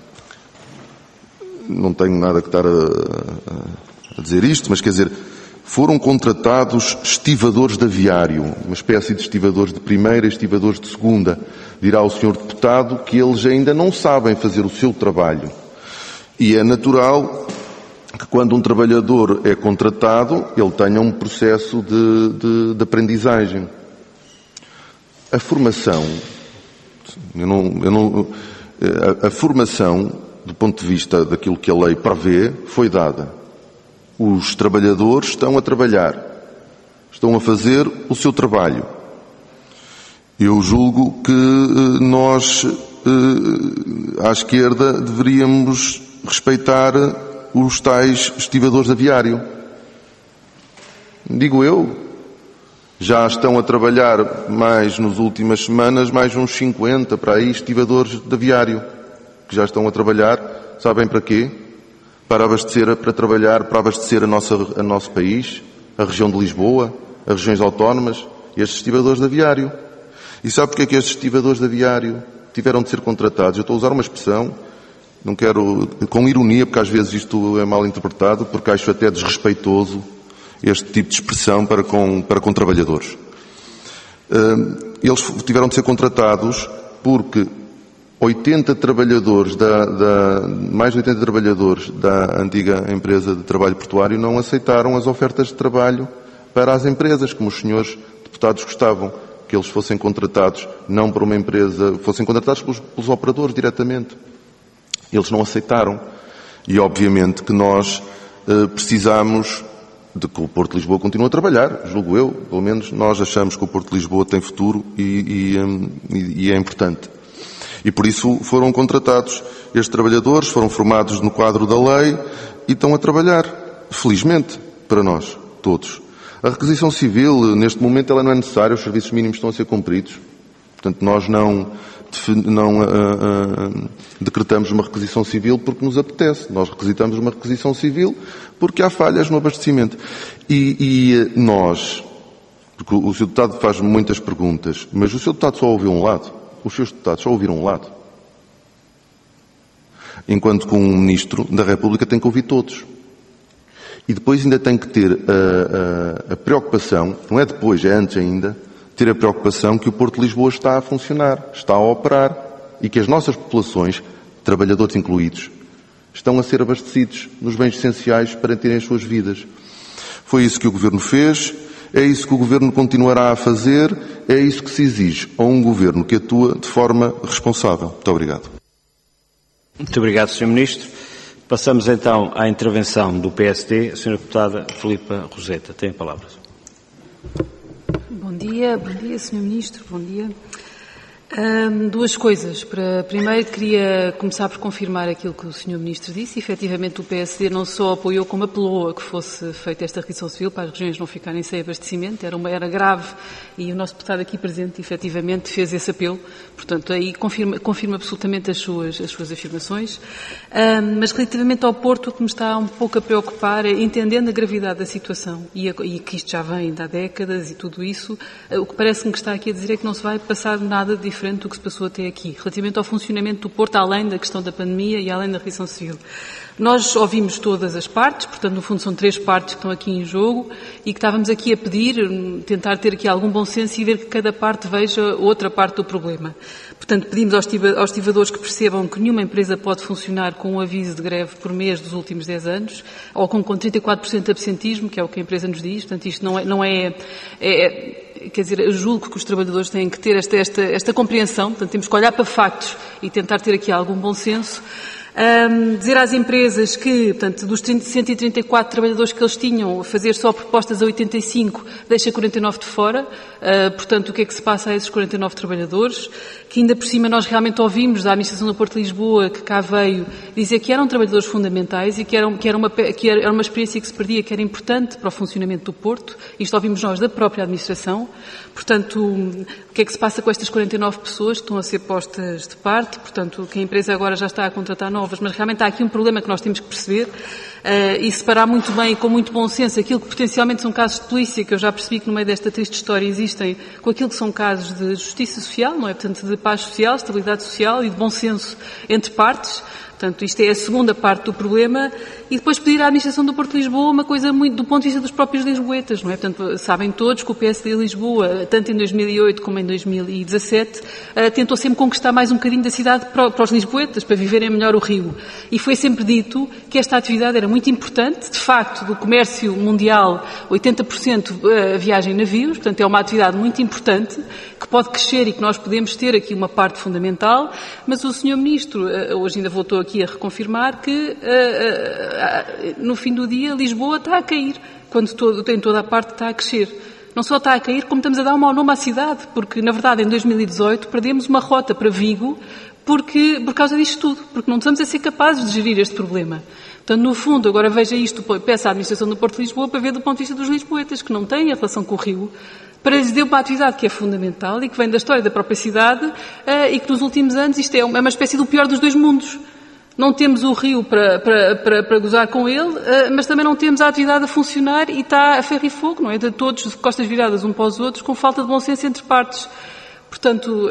Não tenho nada que estar a dizer isto, mas quer dizer, foram contratados estivadores de aviário, uma espécie de estivadores de primeira e estivadores de segunda. Dirá o senhor deputado que eles ainda não sabem fazer o seu trabalho. E é natural que quando um trabalhador é contratado, ele tenha um processo de aprendizagem. A formação, a formação, do ponto de vista daquilo que a lei prevê, foi dada. Os trabalhadores estão a trabalhar, estão a fazer o seu trabalho. Eu julgo que nós, à esquerda, deveríamos respeitar os tais estivadores de aviário. Digo eu, já estão a trabalhar mais nas últimas semanas, mais uns 50 para aí, estivadores de aviário, que já estão a trabalhar, sabem para quê? Para abastecer o nosso país, a região de Lisboa, as regiões autónomas, estes estivadores de aviário. E sabe porque é que estes estivadores de aviário tiveram de ser contratados? Eu estou a usar uma expressão, não quero, com ironia, porque às vezes isto é mal interpretado, porque acho até desrespeitoso este tipo de expressão para com trabalhadores. Eles tiveram de ser contratados porque 80 trabalhadores mais de 80 trabalhadores da antiga empresa de trabalho portuário não aceitaram as ofertas de trabalho para as empresas, como os senhores deputados gostavam, que eles fossem contratados não por uma empresa, fossem contratados pelos operadores diretamente. Eles não aceitaram. E obviamente que nós precisamos de que o Porto de Lisboa continue a trabalhar, julgo eu, pelo menos nós achamos que o Porto de Lisboa tem futuro e é importante. E por isso foram contratados estes trabalhadores, foram formados no quadro da lei e estão a trabalhar, felizmente, para nós, todos. A requisição civil, neste momento, ela não é necessária, os serviços mínimos estão a ser cumpridos. Portanto, nós não decretamos uma requisição civil porque nos apetece. Nós requisitamos uma requisição civil porque há falhas no abastecimento. E nós, porque o Sr. Deputado faz muitas perguntas, mas o Sr. Deputado só ouviu um lado. Os seus deputados só ouviram um lado. Enquanto que um Ministro da República tem que ouvir todos. E depois ainda tem que ter a preocupação, não é depois, é antes ainda, ter a preocupação que o Porto de Lisboa está a funcionar, está a operar e que as nossas populações, trabalhadores incluídos, estão a ser abastecidos nos bens essenciais para terem as suas vidas. Foi isso que o Governo fez, é isso que o Governo continuará a fazer, é isso que se exige a um Governo que atua de forma responsável. Muito obrigado. Muito obrigado, Sr. Ministro. Passamos então à intervenção do PSD. A Sra. Deputada Filipa Roseta tem a palavra. Bom dia, Sr. Ministro, bom dia. Duas coisas. Primeiro, queria começar por confirmar aquilo que o Sr. Ministro disse. Efetivamente, o PSD não só apoiou, como apelou a que fosse feita esta requisição civil para as regiões não ficarem sem abastecimento. Era grave e o nosso deputado aqui presente, efetivamente, fez esse apelo. Portanto, aí confirma absolutamente as suas afirmações. Mas, relativamente ao Porto, o que me está um pouco a preocupar é, entendendo a gravidade da situação e que isto já vem de há décadas e tudo isso, o que parece-me que está aqui a dizer é que não se vai passar nada de diferente do que se passou até aqui, relativamente ao funcionamento do Porto, além da questão da pandemia e além da requisição civil. Nós ouvimos todas as partes, portanto, no fundo, são 3 partes que estão aqui em jogo e que estávamos aqui a pedir, tentar ter aqui algum bom senso e ver que cada parte veja outra parte do problema. Portanto, pedimos aos estivadores que percebam que nenhuma empresa pode funcionar com um aviso de greve por mês dos últimos 10 anos, ou com 34% de absentismo, que é o que a empresa nos diz. Portanto, isto não é quer dizer, eu julgo que os trabalhadores têm que ter esta compreensão. Portanto, temos que olhar para factos e tentar ter aqui algum bom senso. Dizer às empresas que, portanto, dos 134 trabalhadores que eles tinham, fazer só propostas a 85 deixa 49 de fora. Portanto, o que é que se passa a esses 49 trabalhadores? Que ainda por cima nós realmente ouvimos da Administração do Porto de Lisboa, que cá veio, dizer que eram trabalhadores fundamentais e que era uma experiência que se perdia, que era importante para o funcionamento do Porto. Isto ouvimos nós da própria Administração. Portanto, o que é que se passa com estas 49 pessoas que estão a ser postas de parte? Portanto, que a empresa agora já está a contratar novas, mas realmente há aqui um problema que nós temos que perceber e separar muito bem e com muito bom senso aquilo que potencialmente são casos de polícia, que eu já percebi que no meio desta triste história existem, com aquilo que são casos de justiça social, não é? Portanto, de paz social, estabilidade social e de bom senso entre partes. Portanto, isto é a segunda parte do problema. E depois pedir à Administração do Porto de Lisboa uma coisa muito do ponto de vista dos próprios lisboetas, não é? Portanto, sabem todos que o PSD de Lisboa, tanto em 2008 como em 2017, tentou sempre conquistar mais um bocadinho da cidade para os lisboetas, para viverem melhor o Rio. E foi sempre dito que esta atividade era muito importante. De facto, do comércio mundial, 80% a viagem em navios. Portanto, é uma atividade muito importante, que pode crescer e que nós podemos ter aqui uma parte fundamental. Mas o Sr. Ministro, hoje ainda voltou aqui a reconfirmar que no fim do dia Lisboa está a cair, quando tem toda a parte que está a crescer. Não só está a cair, como estamos a dar um mau nome à cidade, porque na verdade em 2018 perdemos uma rota para Vigo por causa disto tudo, porque não estamos a ser capazes de gerir este problema. Portanto, no fundo, agora veja isto, peço à Administração do Porto de Lisboa para ver do ponto de vista dos lisboetas, que não têm a relação com o Rio, para lhes dar uma atividade que é fundamental e que vem da história da própria cidade e que nos últimos anos isto é uma espécie do pior dos dois mundos. Não temos o Rio para gozar com ele, mas também não temos a atividade a funcionar e está a ferro e fogo, não é? De todos de costas viradas um para os outros, com falta de bom senso entre partes. Portanto,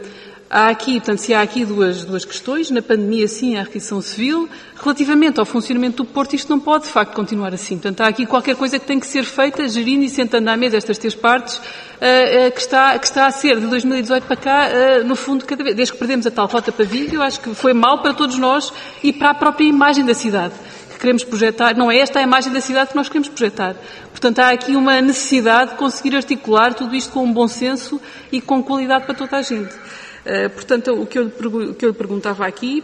se há aqui duas questões. Na pandemia, sim, há a requisição civil. Relativamente ao funcionamento do Porto, isto não pode, de facto, continuar assim. Portanto, há aqui qualquer coisa que tem que ser feita, gerindo e sentando à mesa estas 3 partes, que está a ser, de 2018 para cá, no fundo, cada vez, desde que perdemos a tal rota para Vigo, eu acho que foi mal para todos nós e para a própria imagem da cidade que queremos projetar. Não é esta a imagem da cidade que nós queremos projetar. Portanto, há aqui uma necessidade de conseguir articular tudo isto com um bom senso e com qualidade para toda a gente. Portanto, o que eu lhe perguntava aqui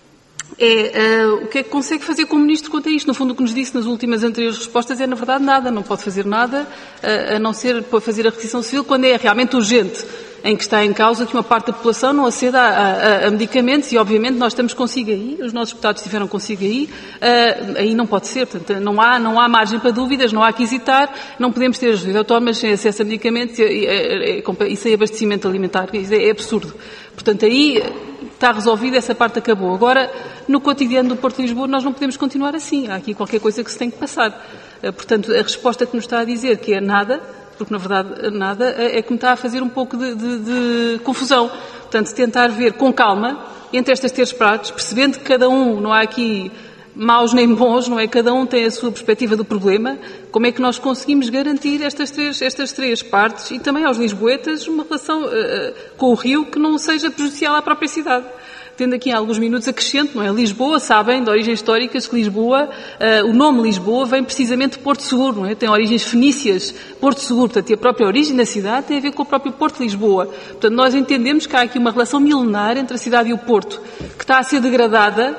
é o que é que consegue fazer como Ministro quanto a isto. No fundo, o que nos disse nas últimas anteriores respostas é, na verdade, nada. Não pode fazer nada, a não ser para fazer a requisição civil quando é realmente urgente, em que está em causa que uma parte da população não aceda a medicamentos e, obviamente, nós estamos consigo aí, os nossos deputados estiveram consigo aí não pode ser. Portanto, não há margem para dúvidas, não há que hesitar, não podemos ter as regiões autónomas sem acesso a medicamentos e sem abastecimento alimentar. Isso é absurdo. Portanto, aí está resolvido, essa parte acabou. Agora, no cotidiano do Porto de Lisboa, nós não podemos continuar assim. Há aqui qualquer coisa que se tem que passar. Portanto, a resposta que nos está a dizer que é nada, porque na verdade nada, é que me está a fazer um pouco de confusão. Portanto, tentar ver com calma entre estas 3 partes, percebendo que cada um, não há aqui maus nem bons, não é? Cada um tem a sua perspectiva do problema. Como é que nós conseguimos garantir estas três partes e também aos lisboetas uma relação com o Rio que não seja prejudicial à própria cidade? Tendo aqui alguns minutos acrescento, não é? Lisboa, sabem, de origens históricas, que Lisboa, o nome Lisboa vem precisamente de Porto Seguro, não é? Tem origens fenícias, Porto Seguro, portanto, e a própria origem da cidade tem a ver com o próprio Porto de Lisboa. Portanto, nós entendemos que há aqui uma relação milenar entre a cidade e o Porto, que está a ser degradada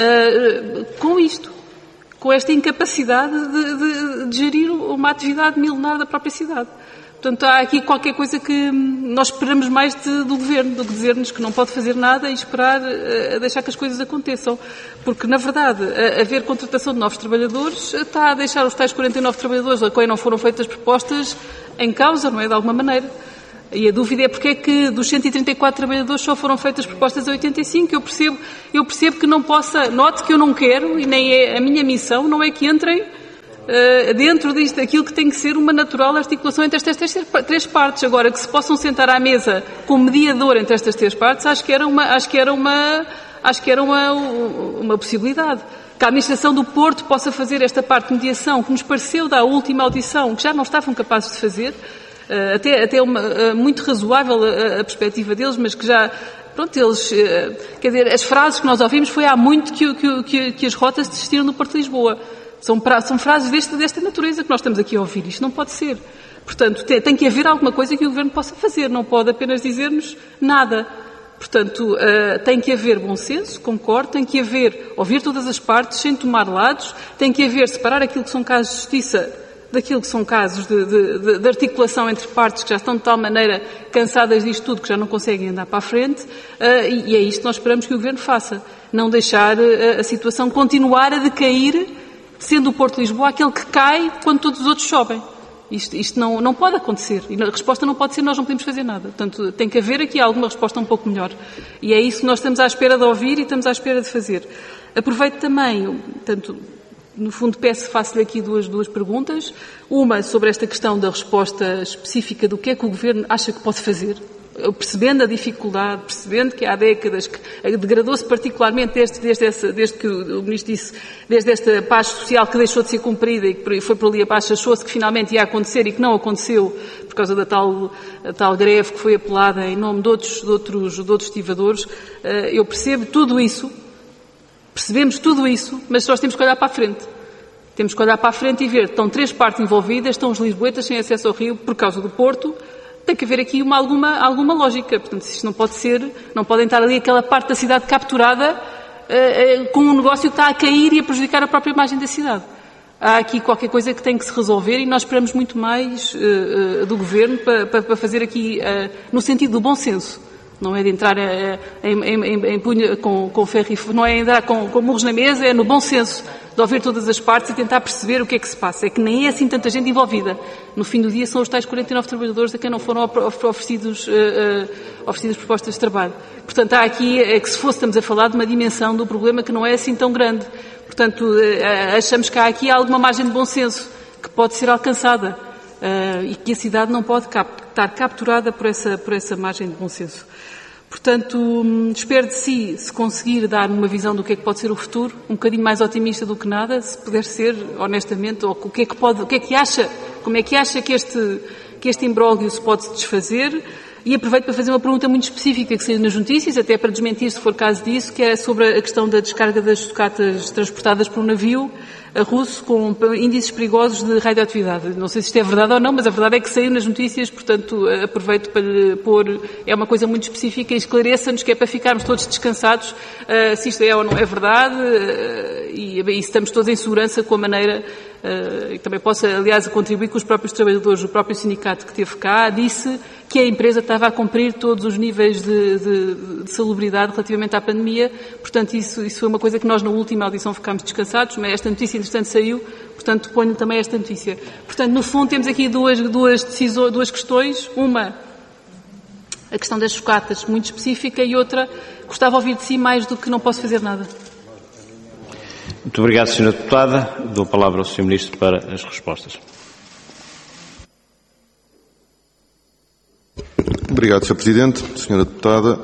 com isto, com esta incapacidade de gerir uma atividade milenar da própria cidade. Portanto, há aqui qualquer coisa que nós esperamos mais do Governo, do que dizer-nos que não pode fazer nada e esperar a deixar que as coisas aconteçam. Porque, na verdade, haver contratação de novos trabalhadores está a deixar os tais 49 trabalhadores a quem não foram feitas propostas em causa, não é? De alguma maneira. E a dúvida é porque é que dos 134 trabalhadores só foram feitas propostas a 85. Eu percebo que não possa, note que eu não quero, e nem é a minha missão, não é que entrem dentro disto, aquilo que tem que ser uma natural articulação entre estas três partes. Agora, que se possam sentar à mesa como mediador entre estas três partes, acho que era uma possibilidade. Que a Administração do Porto possa fazer esta parte de mediação, que nos pareceu da última audição, que já não estavam capazes de fazer, até muito razoável a perspectiva deles, mas que já, pronto, eles, quer dizer, as frases que nós ouvimos foi há muito que as rotas desistiram do Porto de Lisboa. São frases desta natureza que nós estamos aqui a ouvir. Isto não pode ser. Portanto, tem que haver alguma coisa que o Governo possa fazer. Não pode apenas dizer-nos nada. Portanto, tem que haver bom senso, concordo, tem que haver ouvir todas as partes sem tomar lados, tem que haver separar aquilo que são casos de justiça daquilo que são casos de articulação entre partes que já estão de tal maneira cansadas disto tudo que já não conseguem andar para a frente, e é isto que nós esperamos que o Governo faça. Não deixar a situação continuar a decair, sendo o Porto de Lisboa aquele que cai quando todos os outros sobem. Isto não pode acontecer. E a resposta não pode ser nós não podemos fazer nada. Portanto, tem que haver aqui alguma resposta um pouco melhor. E é isso que nós estamos à espera de ouvir e estamos à espera de fazer. Aproveito também, portanto, no fundo faço-lhe aqui duas perguntas. Uma sobre esta questão da resposta específica do que é que o Governo acha que pode fazer. Percebendo a dificuldade, percebendo que há décadas que degradou-se particularmente desde que o Ministro disse, desde esta paz social que deixou de ser cumprida e que foi por ali abaixo, achou-se que finalmente ia acontecer e que não aconteceu por causa da tal greve que foi apelada em nome de outros estivadores. Eu percebo tudo isso, percebemos tudo isso, mas nós temos que olhar para a frente. Temos que olhar para a frente e ver, estão três partes envolvidas, estão os lisboetas sem acesso ao Rio por causa do Porto. Tem que haver aqui alguma lógica. Portanto, isto não pode ser, não podem estar ali aquela parte da cidade capturada com um negócio que está a cair e a prejudicar a própria imagem da cidade. Há aqui qualquer coisa que tem que se resolver e nós esperamos muito mais do Governo para fazer aqui no sentido do bom senso. Não é de entrar em punho com ferro e fogo, não é entrar com murros na mesa, é no bom senso de ouvir todas as partes e tentar perceber o que é que se passa. É que nem é assim tanta gente envolvida. No fim do dia são os tais 49 trabalhadores a quem não foram oferecidas propostas de trabalho. Portanto, há aqui, que se estamos a falar de uma dimensão do problema que não é assim tão grande. Portanto, achamos que há aqui alguma margem de bom senso que pode ser alcançada e que a cidade não pode estar capturada por essa margem de bom senso. Portanto, espero de si, se conseguir dar uma visão do que é que pode ser o futuro, um bocadinho mais otimista do que nada, se puder ser, honestamente, ou o que é que acha, como é que acha que este imbróglio se pode desfazer. E aproveito para fazer uma pergunta muito específica que saiu nas notícias, até para desmentir se for caso disso, que é sobre a questão da descarga das sucatas transportadas por um navio russo com índices perigosos de radioatividade. Não sei se isto é verdade ou não, mas a verdade é que saiu nas notícias, portanto aproveito para lhe pôr, é uma coisa muito específica e esclareça-nos que é para ficarmos todos descansados se isto é ou não é verdade e se estamos todos em segurança com a maneira e também posso, aliás, contribuir com os próprios trabalhadores, o próprio sindicato que esteve cá, disse que a empresa estava a cumprir todos os níveis de salubridade relativamente à pandemia. Portanto, isso foi uma coisa que nós na última audição ficámos descansados, mas esta notícia, entretanto, saiu, portanto, ponho também esta notícia. Portanto, no fundo, temos aqui duas questões. Uma, a questão das sucatas, muito específica, e outra, gostava de ouvir de si mais do que não posso fazer nada. Muito obrigado, Sra. Deputada. Dou a palavra ao Sr. Ministro para as respostas. Obrigado, Sr. Presidente. Sra. Deputada,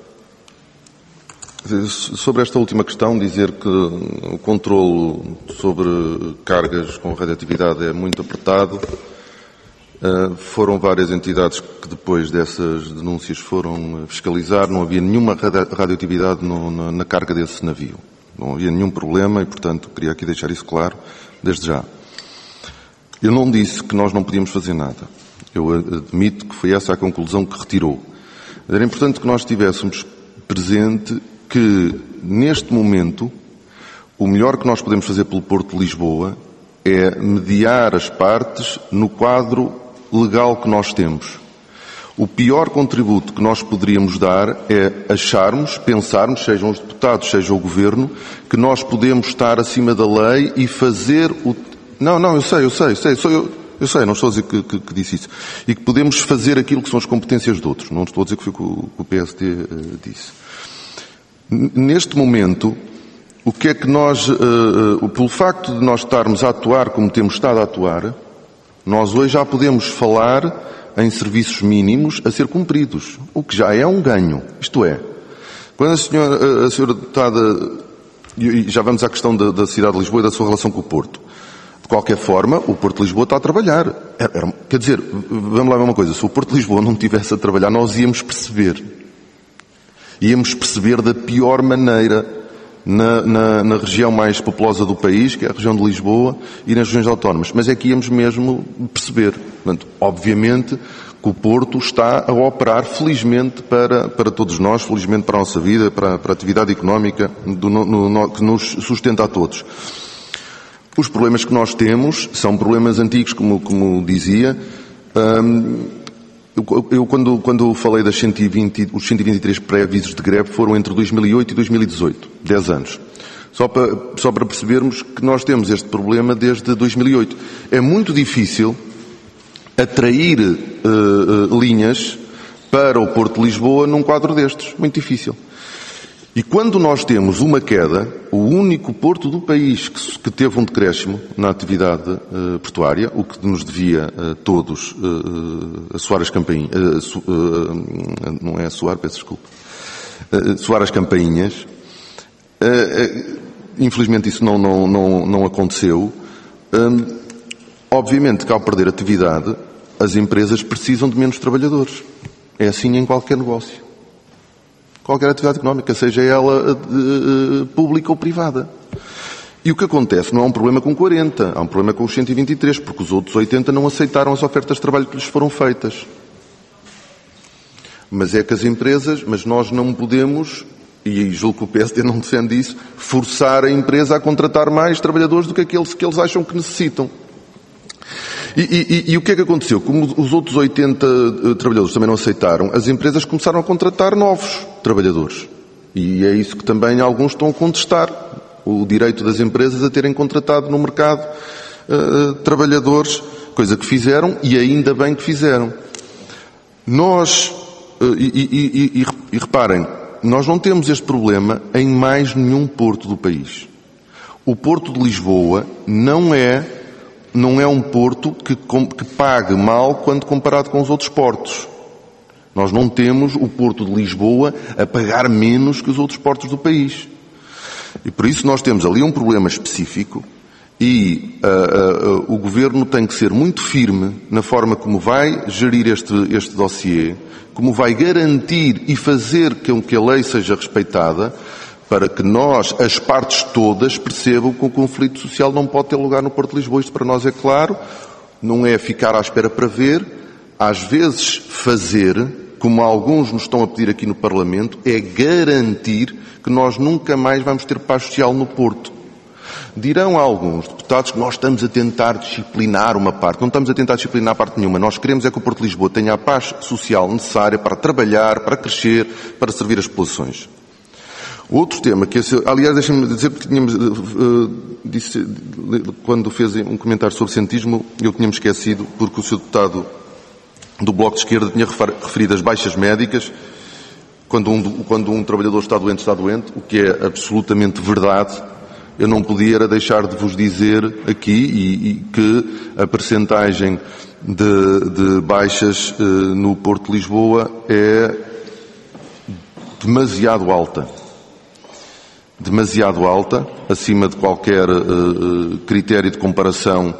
sobre esta última questão, dizer que o controlo sobre cargas com radioatividade é muito apertado. Foram várias entidades que depois dessas denúncias foram fiscalizar. Não havia nenhuma radioatividade na carga desse navio. Não havia nenhum problema e, portanto, queria aqui deixar isso claro desde já. Eu não disse que nós não podíamos fazer nada. Eu admito que foi essa a conclusão que retirou. Era importante que nós tivéssemos presente que, neste momento, o melhor que nós podemos fazer pelo Porto de Lisboa é mediar as partes no quadro legal que nós temos. O pior contributo que nós poderíamos dar é acharmos, pensarmos, sejam os deputados, seja o Governo, que nós podemos estar acima da lei e fazer o... Não, eu sei, não estou a dizer que disse isso. E que podemos fazer aquilo que são as competências de outros. Não estou a dizer que foi o que o PSD disse. Neste momento, o que é que nós, pelo facto de nós estarmos a atuar como temos estado a atuar, nós hoje já podemos falar em serviços mínimos a ser cumpridos, o que já é um ganho. Isto é, quando a senhora deputada, e já vamos à questão da cidade de Lisboa e da sua relação com o Porto. De qualquer forma, o Porto de Lisboa está a trabalhar. Quer dizer, vamos lá ver uma coisa, se o Porto de Lisboa não estivesse a trabalhar, nós íamos perceber. Íamos perceber da pior maneira na região mais populosa do país, que é a região de Lisboa, e nas regiões autónomas. Mas é que íamos mesmo perceber. Portanto, obviamente que o Porto está a operar, felizmente, para todos nós, felizmente para a nossa vida, para a atividade económica que nos sustenta a todos. Os problemas que nós temos são problemas antigos, como dizia. Eu quando falei os 123 pré-avisos de greve foram entre 2008 e 2018, 10 anos. Só para percebermos que nós temos este problema desde 2008. É muito difícil atrair linhas para o Porto de Lisboa num quadro destes. Muito difícil. E quando nós temos uma queda, o único porto do país que teve um decréscimo na atividade portuária, o que nos devia todos soar as campainhas, não é soar, peço desculpa, soar as campainhas, infelizmente isso não aconteceu. Obviamente que ao perder atividade, as empresas precisam de menos trabalhadores. É assim em qualquer negócio. Qualquer atividade económica, seja ela pública ou privada. E o que acontece não é um problema com 40, há um problema com os 123, porque os outros 80 não aceitaram as ofertas de trabalho que lhes foram feitas. Mas é que as empresas, mas nós não podemos, e julgo que o PSD não defende isso, forçar a empresa a contratar mais trabalhadores do que aqueles que eles acham que necessitam. E o que é que aconteceu? Como os outros 80 trabalhadores também não aceitaram, as empresas começaram a contratar novos trabalhadores. E é isso que também alguns estão a contestar. O direito das empresas a terem contratado no mercado trabalhadores, coisa que fizeram e ainda bem que fizeram. Nós, e reparem, nós não temos este problema em mais nenhum porto do país. O Porto de Lisboa não é um porto que pague mal quando comparado com os outros portos. Nós não temos o Porto de Lisboa a pagar menos que os outros portos do país. E por isso nós temos ali um problema específico e o Governo tem que ser muito firme na forma como vai gerir este dossiê, como vai garantir e fazer com que a lei seja respeitada, para que nós, as partes todas, percebam que o conflito social não pode ter lugar no Porto de Lisboa. Isto para nós é claro, não é ficar à espera para ver, às vezes fazer, como alguns nos estão a pedir aqui no Parlamento, é garantir que nós nunca mais vamos ter paz social no Porto. Dirão a alguns deputados que nós estamos a tentar disciplinar uma parte. Não estamos a tentar disciplinar parte nenhuma. Nós queremos é que o Porto de Lisboa tenha a paz social necessária para trabalhar, para crescer, para servir as populações. Outro tema, aliás, deixem-me dizer, porque disse, quando fez um comentário sobre cientismo, eu tinha-me esquecido, porque o Sr. Deputado do Bloco de Esquerda tinha referido as baixas médicas, quando um trabalhador está doente, o que é absolutamente verdade. Eu não podia era deixar de vos dizer aqui e que a percentagem de baixas no Porto de Lisboa é demasiado alta, acima de qualquer critério de comparação,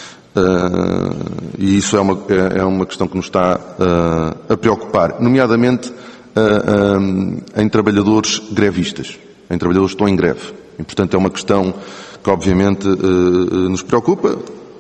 e isso é uma questão que nos está a preocupar, nomeadamente em trabalhadores grevistas, em trabalhadores que estão em greve. E, portanto, é uma questão que, obviamente, nos preocupa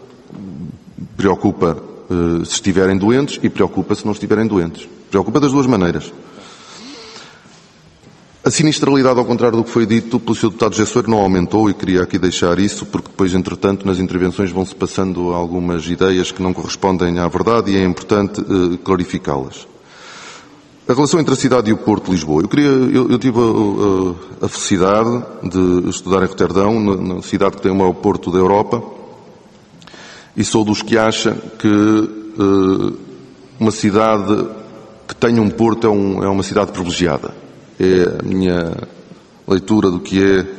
se estiverem doentes e preocupa se não estiverem doentes. Preocupa das duas maneiras. A A sinistralidade, ao contrário do que foi dito pelo Sr. Deputado José Soeiro, não aumentou, e queria aqui deixar isso, porque depois, entretanto, nas intervenções vão-se passando algumas ideias que não correspondem à verdade e é importante clarificá-las. A relação entre a cidade e o Porto de Lisboa. Eu tive a felicidade de estudar em Roterdão, na cidade que tem o maior porto da Europa, e sou dos que acha que uma cidade que tenha um porto é uma cidade privilegiada. É a minha leitura do que é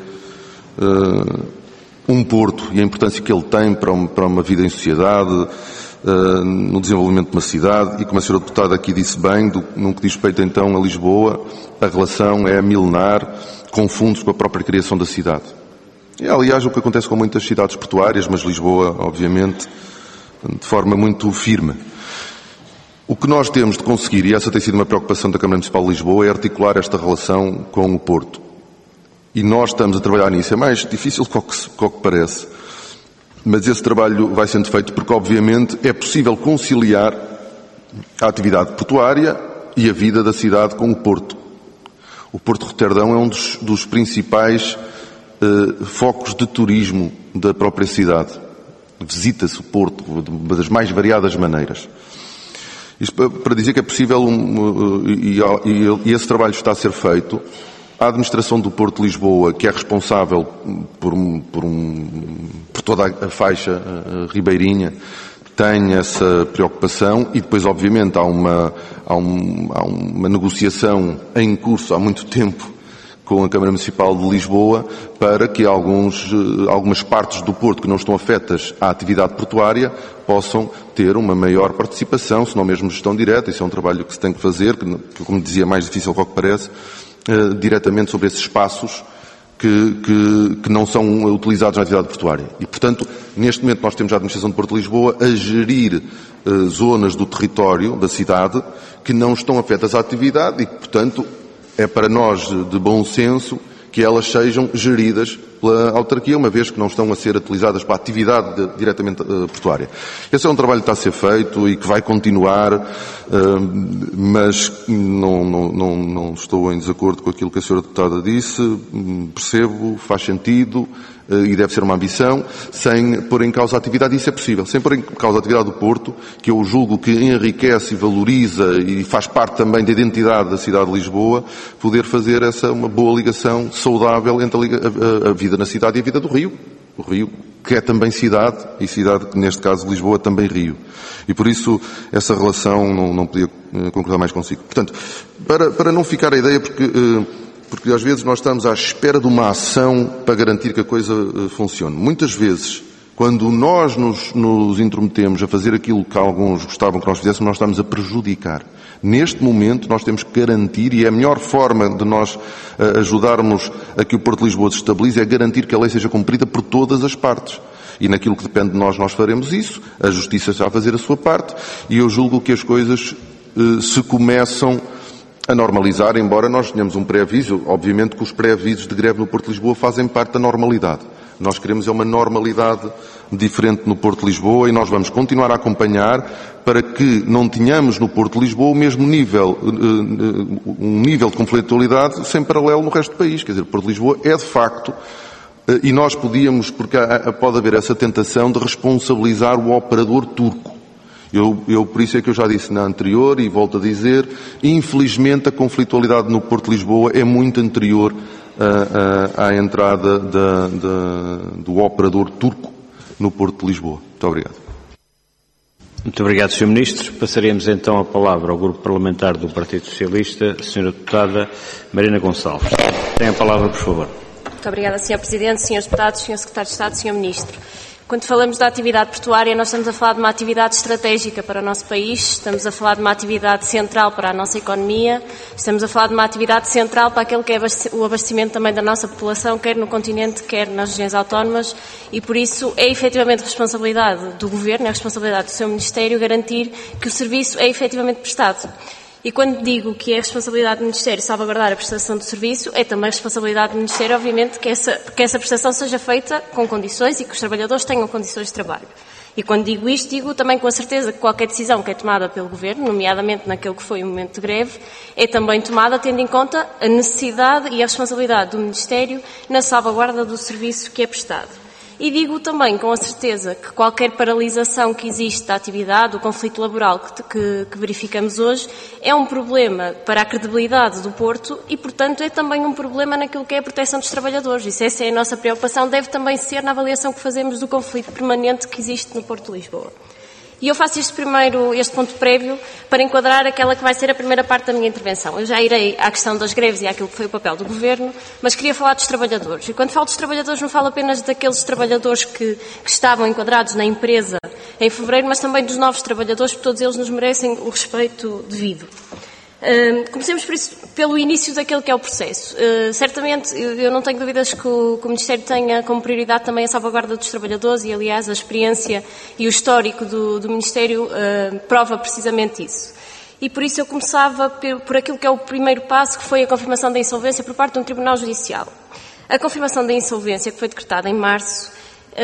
um porto e a importância que ele tem para uma vida em sociedade, no desenvolvimento de uma cidade, e como a senhora deputada aqui disse bem, no que diz respeito então a Lisboa, a relação é milenar, confunde-se com a própria criação da cidade. É, aliás, o que acontece com muitas cidades portuárias, mas Lisboa, obviamente, de forma muito firme. O que nós temos de conseguir, e essa tem sido uma preocupação da Câmara Municipal de Lisboa, é articular esta relação com o Porto. E nós estamos a trabalhar nisso. É mais difícil do que parece. Mas esse trabalho vai sendo feito porque, obviamente, é possível conciliar a atividade portuária e a vida da cidade com o Porto. O Porto de Roterdão é um dos principais focos de turismo da própria cidade. Visita-se o Porto das mais variadas maneiras. Isto para dizer que é possível, e esse trabalho está a ser feito. A administração do Porto de Lisboa, que é responsável por toda a faixa ribeirinha, tem essa preocupação, e depois, obviamente, há uma negociação em curso há muito tempo com a Câmara Municipal de Lisboa para que algumas partes do Porto que não estão afetas à atividade portuária possam ter uma maior participação, se não mesmo gestão direta. Isso é um trabalho que se tem que fazer, que como dizia, é mais difícil do que parece, diretamente sobre esses espaços que não são utilizados na atividade portuária. E, portanto, neste momento nós temos a administração do Porto de Lisboa a gerir zonas do território da cidade que não estão afetas à atividade e que, portanto, é para nós de bom senso que elas sejam geridas pela autarquia, uma vez que não estão a ser utilizadas para a atividade diretamente portuária. Esse é um trabalho que está a ser feito e que vai continuar, mas não estou em desacordo com aquilo que a senhora deputada disse, percebo, faz sentido e deve ser uma ambição, sem pôr em causa a atividade, e isso é possível, sem pôr em causa a atividade do Porto, que eu julgo que enriquece e valoriza e faz parte também da identidade da cidade de Lisboa, poder fazer uma boa ligação saudável entre a vida na cidade e a vida do Rio. O Rio, que é também cidade, e cidade, neste caso Lisboa, também Rio. E por isso essa relação não podia concordar mais consigo. Portanto, para não ficar a ideia, porque às vezes nós estamos à espera de uma ação para garantir que a coisa funcione. Muitas vezes, quando nós nos intrometemos a fazer aquilo que alguns gostavam que nós fizéssemos, nós estamos a prejudicar. Neste momento, nós temos que garantir, e a melhor forma de nós ajudarmos a que o Porto de Lisboa se estabilize é garantir que a lei seja cumprida por todas as partes. E naquilo que depende de nós faremos isso. A Justiça está a fazer a sua parte, e eu julgo que as coisas se começam a normalizar, embora nós tenhamos um pré-aviso. Obviamente que os pré-avisos de greve no Porto de Lisboa fazem parte da normalidade. Nós queremos uma normalidade diferente no Porto de Lisboa, e nós vamos continuar a acompanhar para que não tenhamos no Porto de Lisboa o mesmo nível, um nível de conflitualidade sem paralelo no resto do país. Quer dizer, o Porto de Lisboa é de facto, e nós podíamos, porque pode haver essa tentação de responsabilizar o operador turco. Eu por isso é que eu já disse na anterior e volto a dizer, infelizmente a conflitualidade no Porto de Lisboa é muito anterior à entrada do operador turco no Porto de Lisboa. Muito obrigado. Muito obrigado, Sr. Ministro. Passaremos então a palavra ao Grupo Parlamentar do Partido Socialista, a Sra. Deputada Marina Gonçalves. Tem a palavra, por favor. Muito obrigada, Sr. Presidente, Srs. Deputados, Sr. Secretário de Estado, Sr. Ministro. Quando falamos da atividade portuária, nós estamos a falar de uma atividade estratégica para o nosso país, estamos a falar de uma atividade central para a nossa economia, estamos a falar de uma atividade central para aquele que é o abastecimento também da nossa população, quer no continente, quer nas regiões autónomas, e por isso é efetivamente responsabilidade do Governo, é responsabilidade do seu Ministério garantir que o serviço é efetivamente prestado. E quando digo que é responsabilidade do Ministério salvaguardar a prestação do serviço, é também responsabilidade do Ministério, obviamente, que essa prestação seja feita com condições e que os trabalhadores tenham condições de trabalho. E quando digo isto, digo também com a certeza que qualquer decisão que é tomada pelo Governo, nomeadamente naquele que foi o momento de greve, é também tomada tendo em conta a necessidade e a responsabilidade do Ministério na salvaguarda do serviço que é prestado. E digo também com a certeza que qualquer paralisação que existe da atividade, o conflito laboral que verificamos hoje, é um problema para a credibilidade do Porto e, portanto, é também um problema naquilo que é a proteção dos trabalhadores. E se essa é a nossa preocupação, deve também ser na avaliação que fazemos do conflito permanente que existe no Porto de Lisboa. E eu faço este ponto prévio para enquadrar aquela que vai ser a primeira parte da minha intervenção. Eu já irei à questão das greves e àquilo que foi o papel do Governo, mas queria falar dos trabalhadores. E quando falo dos trabalhadores, não falo apenas daqueles trabalhadores que estavam enquadrados na empresa em fevereiro, mas também dos novos trabalhadores, porque todos eles nos merecem o respeito devido. Comecemos por isso, pelo início daquele que é o processo. Certamente, eu não tenho dúvidas que o Ministério tenha como prioridade também a salvaguarda dos trabalhadores e, aliás, a experiência e o histórico do Ministério prova precisamente isso. E por isso eu começava por aquilo que é o primeiro passo, que foi a confirmação da insolvência por parte de um Tribunal Judicial. A confirmação da insolvência, que foi decretada em março,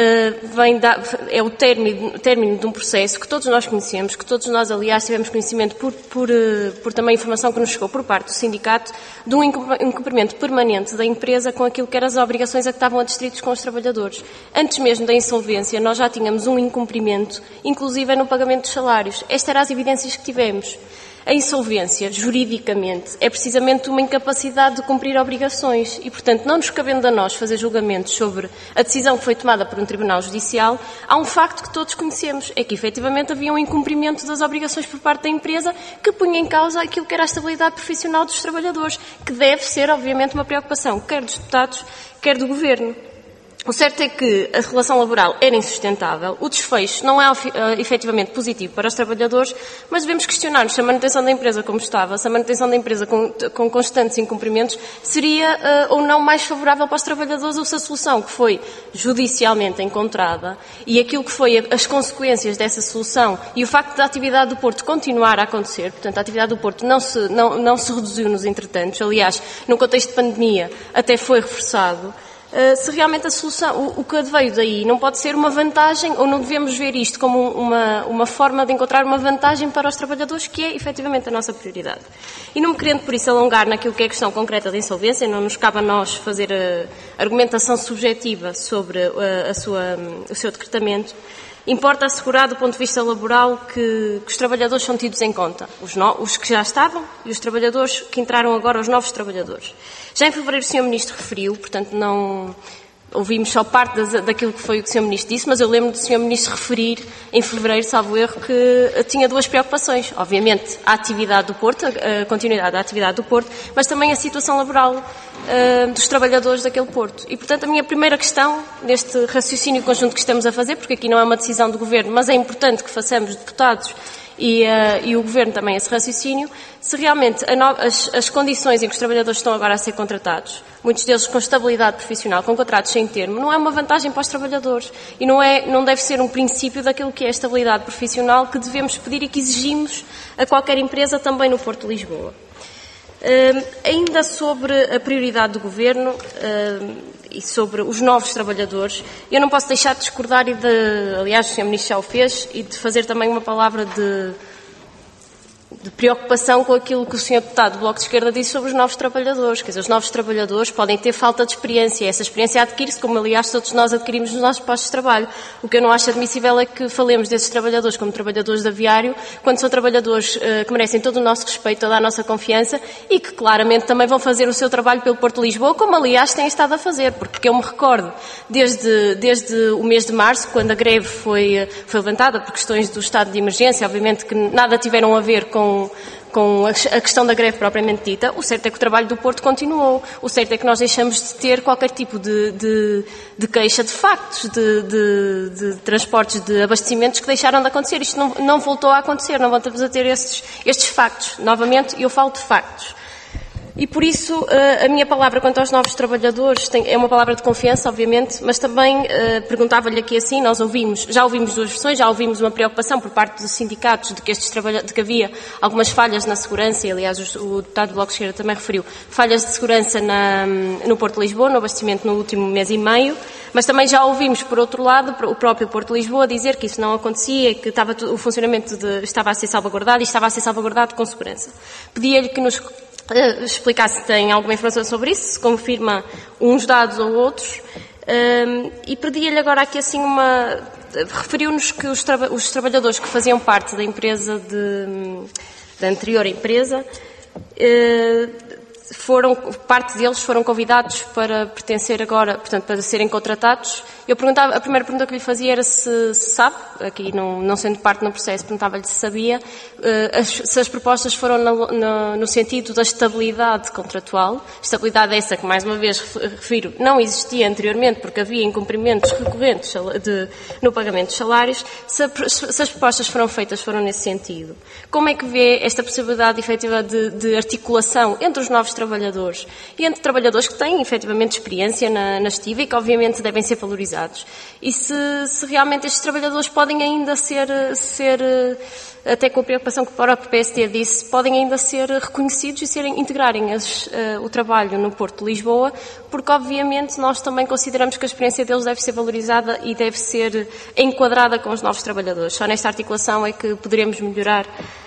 é o término de um processo que todos nós conhecemos, que todos nós, aliás, tivemos conhecimento por também informação que nos chegou por parte do sindicato, de um incumprimento permanente da empresa com aquilo que eram as obrigações a que estavam adstritos com os trabalhadores. Antes mesmo da insolvência, nós já tínhamos um incumprimento, inclusive no pagamento dos salários. Estas eram as evidências que tivemos. A insolvência, juridicamente, é precisamente uma incapacidade de cumprir obrigações e, portanto, não nos cabendo a nós fazer julgamentos sobre a decisão que foi tomada por um Tribunal Judicial, há um facto que todos conhecemos, é que, efetivamente, havia um incumprimento das obrigações por parte da empresa que punha em causa aquilo que era a estabilidade profissional dos trabalhadores, que deve ser, obviamente, uma preocupação, quer dos deputados, quer do Governo. O certo é que a relação laboral era insustentável, o desfecho não é efetivamente positivo para os trabalhadores, mas devemos questionar-nos se a manutenção da empresa como estava, se a manutenção da empresa com constantes incumprimentos seria ou não mais favorável para os trabalhadores ou se a solução que foi judicialmente encontrada e aquilo que foi as consequências dessa solução e o facto da atividade do Porto continuar a acontecer, portanto a atividade do Porto não se reduziu nos entretantos, aliás, no contexto de pandemia até foi reforçado. Se realmente a solução, o que adveio daí não pode ser uma vantagem ou não devemos ver isto como uma forma de encontrar uma vantagem para os trabalhadores que é efetivamente a nossa prioridade. E não me querendo por isso alongar naquilo que é a questão concreta da insolvência, não nos cabe a nós fazer a argumentação subjetiva sobre o seu decretamento. Importa assegurar, do ponto de vista laboral, que os trabalhadores são tidos em conta. Os que já estavam e os trabalhadores que entraram agora, os novos trabalhadores. Já em fevereiro o Sr. Ministro referiu, portanto não ouvimos só parte daquilo que foi o que o Sr. Ministro disse, mas eu lembro do Sr. Ministro referir em fevereiro, salvo erro, que tinha duas preocupações. Obviamente a atividade do Porto, a continuidade da atividade do Porto, mas também a situação laboral dos trabalhadores daquele Porto. E, portanto, a minha primeira questão, neste raciocínio conjunto que estamos a fazer, porque aqui não é uma decisão do Governo, mas é importante que façamos deputados e o Governo também esse raciocínio, se realmente as condições em que os trabalhadores estão agora a ser contratados, muitos deles com estabilidade profissional, com contratos sem termo, não é uma vantagem para os trabalhadores e não deve ser um princípio daquilo que é a estabilidade profissional que devemos pedir e que exigimos a qualquer empresa também no Porto de Lisboa. Ainda sobre a prioridade do Governo e sobre os novos trabalhadores, eu não posso deixar de discordar aliás o Sr. Ministro já o fez, e de fazer também uma palavra de preocupação com aquilo que o Sr. Deputado do Bloco de Esquerda disse sobre os novos trabalhadores. Quer dizer, os novos trabalhadores podem ter falta de experiência e essa experiência adquire-se, como aliás todos nós adquirimos nos nossos postos de trabalho. O que eu não acho admissível é que falemos desses trabalhadores como trabalhadores de aviário, quando são trabalhadores que merecem todo o nosso respeito, toda a nossa confiança e que claramente também vão fazer o seu trabalho pelo Porto de Lisboa, como aliás têm estado a fazer, porque eu me recordo desde o mês de março, quando a greve foi levantada por questões do estado de emergência, obviamente que nada tiveram a ver com a questão da greve propriamente dita, o certo é que o trabalho do Porto continuou. O certo é que nós deixamos de ter qualquer tipo de queixa de factos, de transportes, de abastecimentos que deixaram de acontecer. Isto não voltou a acontecer, não voltamos a ter estes factos. Novamente, eu falo de factos. E por isso a minha palavra quanto aos novos trabalhadores é uma palavra de confiança, obviamente, mas também perguntava-lhe aqui assim, já ouvimos duas versões, já ouvimos uma preocupação por parte dos sindicatos de que havia algumas falhas na segurança, e aliás o deputado do Bloco de Esquerda também referiu, falhas de segurança no Porto de Lisboa, no abastecimento no último mês e meio, mas também já ouvimos, por outro lado, o próprio Porto de Lisboa dizer que isso não acontecia, que o funcionamento estava a ser salvaguardado e estava a ser salvaguardado com segurança. Pedia-lhe que nos explicasse se tem alguma informação sobre isso, se confirma uns dados ou outros, e pedia-lhe agora aqui assim referiu-nos que os trabalhadores que faziam parte da empresa da anterior empresa, parte deles foram convidados para pertencer agora, portanto, para serem contratados. A primeira pergunta que lhe fazia era se sabe, aqui não sendo parte no processo, perguntava-lhe se sabia, se as propostas foram no sentido da estabilidade contratual, estabilidade essa que, mais uma vez, refiro, não existia anteriormente porque havia incumprimentos recorrentes no pagamento dos salários, se as propostas foram nesse sentido. Como é que vê esta possibilidade efetiva de articulação entre os novos trabalhadores e entre trabalhadores que têm efetivamente experiência na estiva e que obviamente devem ser valorizados? E se realmente estes trabalhadores podem ainda ser, até com a preocupação que o próprio PSD disse, podem ainda ser reconhecidos e integrarem o trabalho no Porto de Lisboa, porque obviamente nós também consideramos que a experiência deles deve ser valorizada e deve ser enquadrada com os novos trabalhadores. Só nesta articulação é que poderemos melhorar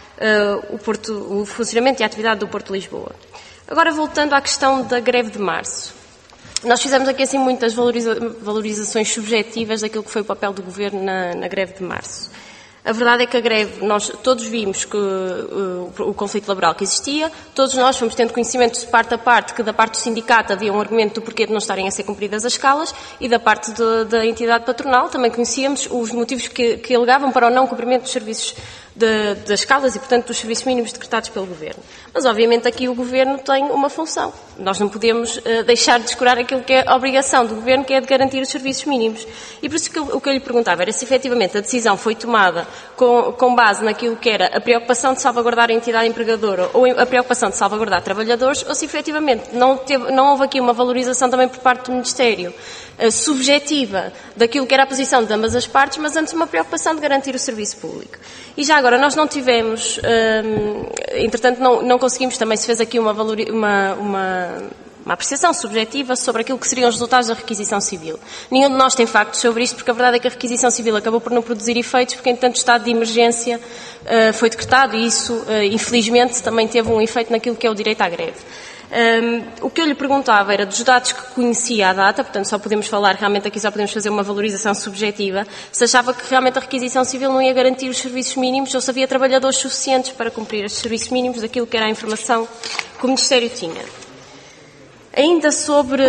o funcionamento e a atividade do Porto de Lisboa. Agora, voltando à questão da greve de março. Nós fizemos aqui assim muitas valorizações subjetivas daquilo que foi o papel do Governo na greve de março. A verdade é que a greve, nós todos vimos que o conflito laboral que existia, todos nós fomos tendo conhecimento de parte a parte que da parte do sindicato havia um argumento do porquê de não estarem a ser cumpridas as escalas e da parte da entidade patronal também conhecíamos os motivos que alegavam para o não cumprimento dos serviços das escalas e, portanto, dos serviços mínimos decretados pelo Governo. Mas, obviamente, aqui o Governo tem uma função. Nós não podemos deixar de descurar aquilo que é a obrigação do Governo, que é de garantir os serviços mínimos. E por isso que o que eu lhe perguntava era se, efetivamente, a decisão foi tomada com base naquilo que era a preocupação de salvaguardar a entidade empregadora ou a preocupação de salvaguardar trabalhadores, ou se, efetivamente, não houve aqui uma valorização também por parte do Ministério subjetiva daquilo que era a posição de ambas as partes, mas antes uma preocupação de garantir o serviço público. E já agora, nós não tivemos, entretanto não conseguimos, também se fez aqui uma apreciação subjetiva sobre aquilo que seriam os resultados da requisição civil. Nenhum de nós tem factos sobre isto, porque a verdade é que a requisição civil acabou por não produzir efeitos, porque entanto o estado de emergência foi decretado e isso, infelizmente, também teve um efeito naquilo que é o direito à greve. O que eu lhe perguntava era dos dados que conhecia à data, portanto só podemos falar, realmente aqui só podemos fazer uma valorização subjetiva, se achava que realmente a requisição civil não ia garantir os serviços mínimos ou se havia trabalhadores suficientes para cumprir estes serviços mínimos daquilo que era a informação que o Ministério tinha. Ainda sobre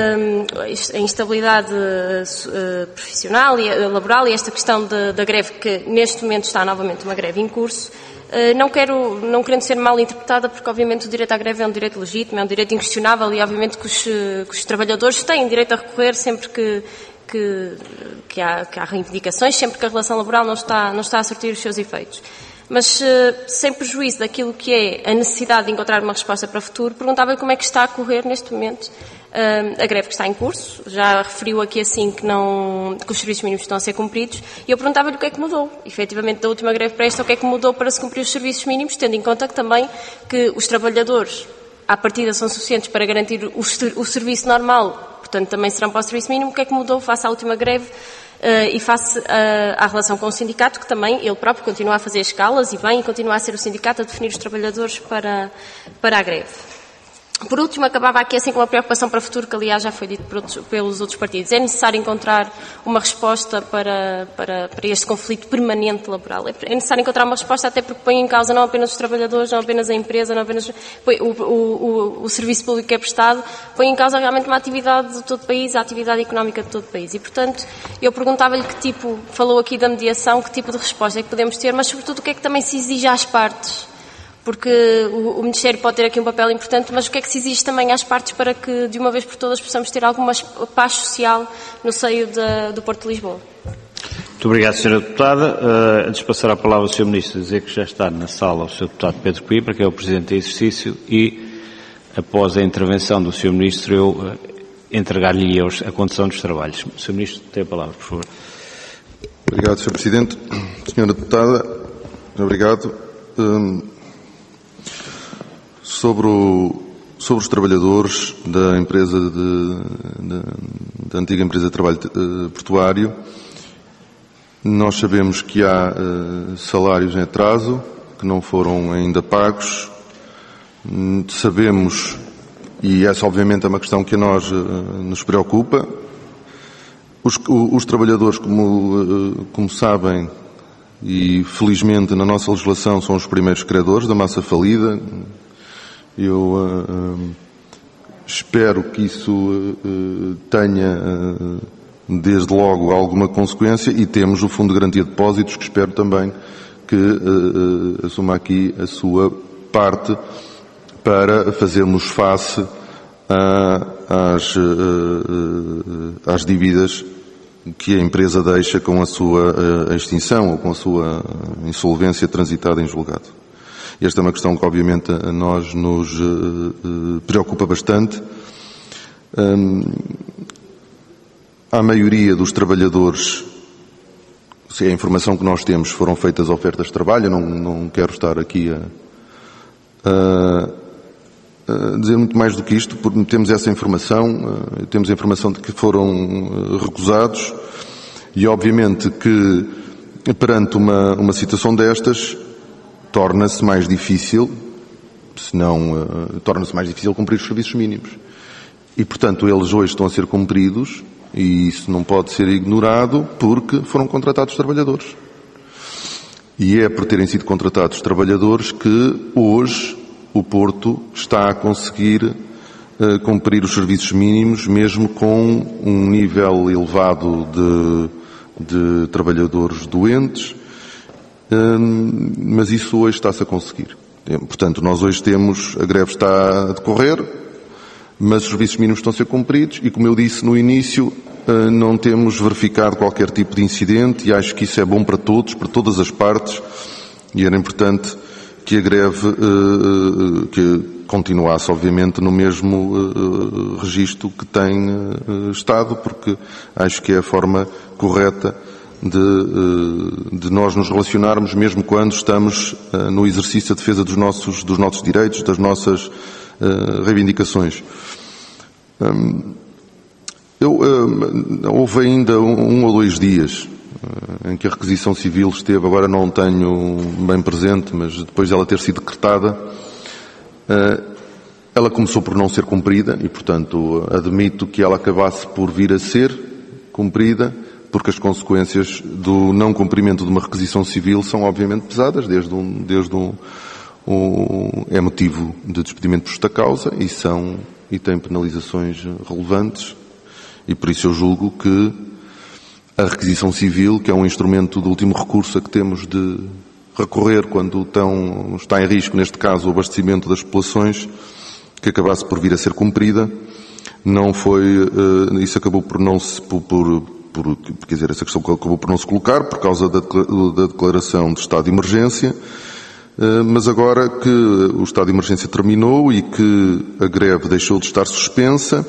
a instabilidade profissional e laboral e esta questão da greve, que neste momento está novamente uma greve em curso, não querendo ser mal interpretada, porque obviamente o direito à greve é um direito legítimo, é um direito inquestionável e obviamente que os trabalhadores têm direito a recorrer sempre que há reivindicações, sempre que a relação laboral não está a surtir os seus efeitos. Mas, sem prejuízo daquilo que é a necessidade de encontrar uma resposta para o futuro, perguntava-lhe como é que está a correr neste momento a greve que está em curso. Já referiu aqui assim que os serviços mínimos estão a ser cumpridos. E eu perguntava-lhe o que é que mudou. Efetivamente, da última greve para esta, o que é que mudou para se cumprir os serviços mínimos, tendo em conta que também que os trabalhadores, à partida, são suficientes para garantir o serviço normal, portanto, também serão para o serviço mínimo. O que é que mudou face à última greve? E face à relação com o sindicato, que também ele próprio continua a fazer escalas e continua a ser o sindicato a definir os trabalhadores para a greve. Por último, acabava aqui assim com uma preocupação para o futuro, que aliás já foi dito pelos outros partidos. É necessário encontrar uma resposta para este conflito permanente laboral. É necessário encontrar uma resposta até porque põe em causa não apenas os trabalhadores, não apenas a empresa, não apenas o serviço público que é prestado, põe em causa realmente uma atividade de todo o país, a atividade económica de todo o país. E, portanto, eu perguntava-lhe falou aqui da mediação, que tipo de resposta é que podemos ter, mas sobretudo o que é que também se exige às partes. Porque o Ministério pode ter aqui um papel importante, mas o que é que se exige também às partes para que, de uma vez por todas, possamos ter alguma paz social no seio do Porto de Lisboa? Muito obrigado, Sra. Deputada. Antes de passar a palavra ao Sr. Ministro, dizer que já está na sala o Sr. Deputado Pedro Coimbra, que é o Presidente em exercício, e após a intervenção do Sr. Ministro, eu entregar-lhe a condução dos trabalhos. Sr. Ministro, tem a palavra, por favor. Obrigado, Sr. Presidente. Senhora Deputada, obrigado. Sobre os trabalhadores da empresa da antiga empresa de trabalho portuário, nós sabemos que há salários em atraso que não foram ainda pagos. Sabemos, e essa obviamente é uma questão que a nós nos preocupa, os trabalhadores, como sabem, e felizmente na nossa legislação são os primeiros credores da massa falida. Eu espero que isso tenha desde logo alguma consequência, e temos o Fundo de Garantia de Depósitos, que espero também que assuma aqui a sua parte para fazermos face às dívidas que a empresa deixa com a sua extinção ou com a sua insolvência transitada em julgado. Esta é uma questão que obviamente a nós nos preocupa bastante. A maioria dos trabalhadores, se a informação que nós temos, foram feitas ofertas de trabalho. Eu não quero estar aqui a dizer muito mais do que isto, porque temos essa informação, temos a informação de que foram recusados, e obviamente que perante uma situação destas torna-se mais difícil, torna-se mais difícil cumprir os serviços mínimos. E, portanto, eles hoje estão a ser cumpridos, e isso não pode ser ignorado, porque foram contratados trabalhadores. E é por terem sido contratados trabalhadores que hoje o Porto está a conseguir cumprir os serviços mínimos, mesmo com um nível elevado de trabalhadores doentes, mas isso hoje está-se a conseguir. Portanto, nós hoje temos, a greve está a decorrer, mas os serviços mínimos estão a ser cumpridos, e como eu disse no início, não temos verificado qualquer tipo de incidente, e acho que isso é bom para todos, para todas as partes, e era importante que a greve que continuasse, obviamente, no mesmo registro que tem estado, porque acho que é a forma correta de nós nos relacionarmos, mesmo quando estamos no exercício da defesa dos nossos direitos, das nossas reivindicações. Houve ainda 1 ou 2 dias em que a requisição civil esteve, agora não tenho bem presente, mas depois dela ter sido decretada, ela começou por não ser cumprida, e, portanto, admito que ela acabasse por vir a ser cumprida, porque as consequências do não cumprimento de uma requisição civil são obviamente pesadas, é motivo de despedimento por justa causa, e tem penalizações relevantes, e por isso eu julgo que a requisição civil, que é um instrumento de último recurso a que temos de recorrer quando está em risco, neste caso, o abastecimento das populações, que acabasse por vir a ser cumprida, não foi, isso acabou por não se, quer dizer, essa questão acabou por não se colocar por causa da declaração de estado de emergência, mas agora que o estado de emergência terminou e que a greve deixou de estar suspensa,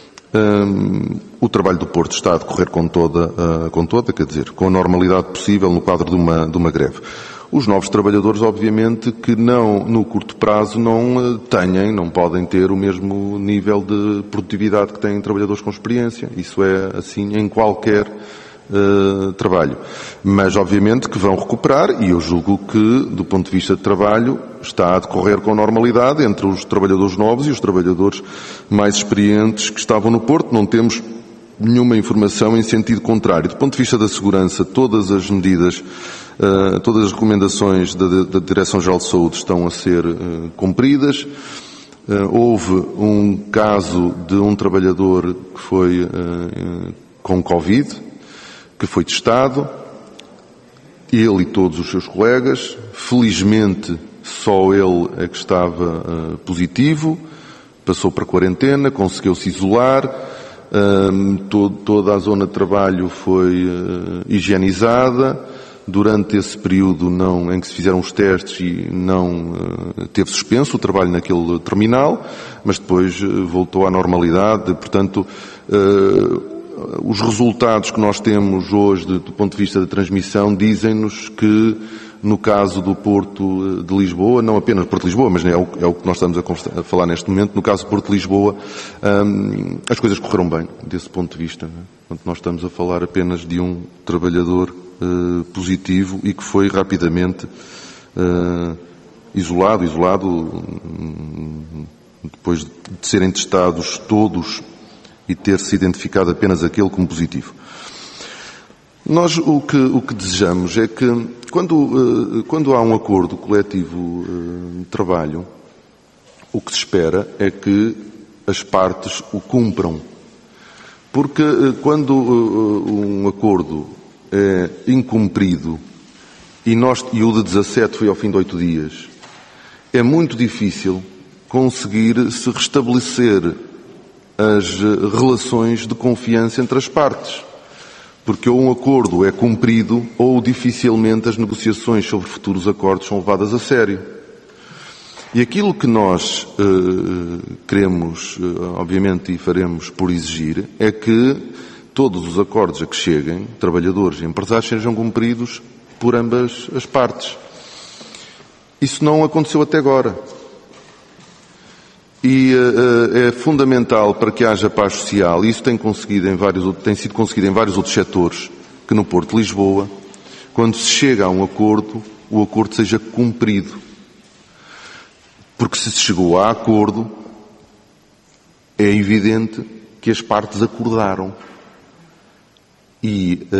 o trabalho do Porto está a decorrer com toda, quer dizer, com a normalidade possível no quadro de uma greve. Os novos trabalhadores, obviamente, que no curto prazo não podem ter o mesmo nível de produtividade que têm trabalhadores com experiência. Isso é assim em qualquer trabalho. Mas, obviamente, que vão recuperar, e eu julgo que, do ponto de vista de trabalho, está a decorrer com normalidade entre os trabalhadores novos e os trabalhadores mais experientes que estavam no Porto. Não temos nenhuma informação em sentido contrário. Do ponto de vista da segurança, todas as medidas, todas as recomendações da Direção-Geral de Saúde estão a ser cumpridas. Houve um caso de um trabalhador que foi com Covid, que foi testado, ele e todos os seus colegas. Felizmente, só ele é que estava positivo, passou para quarentena, conseguiu-se isolar, toda a zona de trabalho foi higienizada, durante esse período em que se fizeram os testes e não teve suspenso o trabalho naquele terminal, mas depois voltou à normalidade. Portanto, os resultados que nós temos hoje do ponto de vista da transmissão dizem-nos que, no caso do Porto de Lisboa, não apenas Porto de Lisboa, mas é o que nós estamos a falar neste momento, no caso do Porto de Lisboa, as coisas correram bem desse ponto de vista. Portanto, nós estamos a falar apenas de um trabalhador positivo e que foi rapidamente isolado, depois de serem testados todos e ter-se identificado apenas aquele como positivo. Nós o que desejamos é que, quando há um acordo coletivo de trabalho, o que se espera é que as partes o cumpram. Porque quando um acordo é incumprido, e o de 17 foi ao fim de 8 dias, é muito difícil conseguir se restabelecer as relações de confiança entre as partes. Porque ou um acordo é cumprido, ou dificilmente as negociações sobre futuros acordos são levadas a sério. E aquilo que nós queremos, obviamente, e faremos por exigir, é que todos os acordos a que cheguem, trabalhadores e empresários, sejam cumpridos por ambas as partes. Isso não aconteceu até agora. E é fundamental para que haja paz social, e isso tem sido conseguido em vários outros setores, que no Porto de Lisboa, quando se chega a um acordo, o acordo seja cumprido. Porque se chegou a acordo, é evidente que as partes acordaram. E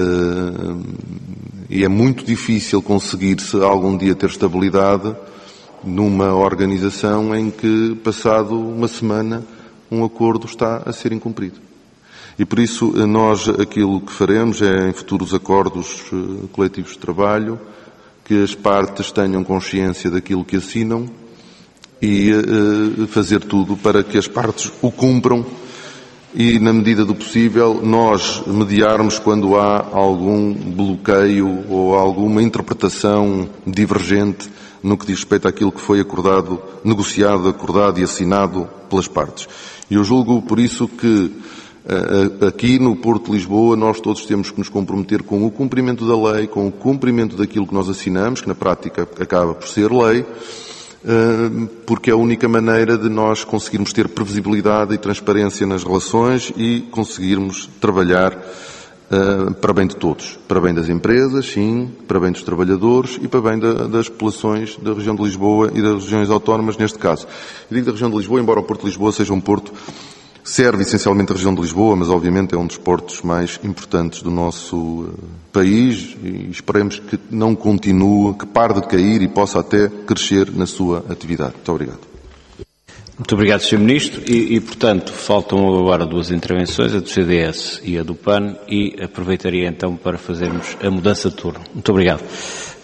é muito difícil conseguir-se algum dia ter estabilidade numa organização em que, passado uma semana, um acordo está a ser incumprido. E por isso nós aquilo que faremos é, em futuros acordos coletivos de trabalho, que as partes tenham consciência daquilo que assinam e fazer tudo para que as partes o cumpram e, na medida do possível, nós mediarmos quando há algum bloqueio ou alguma interpretação divergente no que diz respeito àquilo que foi acordado, negociado, acordado e assinado pelas partes. E eu julgo, por isso, que aqui no Porto de Lisboa nós todos temos que nos comprometer com o cumprimento da lei, com o cumprimento daquilo que nós assinamos, que na prática acaba por ser lei, porque é a única maneira de nós conseguirmos ter previsibilidade e transparência nas relações e conseguirmos trabalhar para bem de todos. Para bem das empresas, sim, para bem dos trabalhadores e para bem das populações da região de Lisboa e das regiões autónomas, neste caso. Eu digo da região de Lisboa, embora o Porto de Lisboa seja um porto, serve essencialmente a região de Lisboa, mas obviamente é um dos portos mais importantes do nosso país e esperemos que não continue, que pare de cair e possa até crescer na sua atividade. Muito obrigado. Muito obrigado, Sr. Ministro. Portanto, faltam agora duas intervenções, a do CDS e a do PAN, e aproveitaria então para fazermos a mudança de turno. Muito obrigado.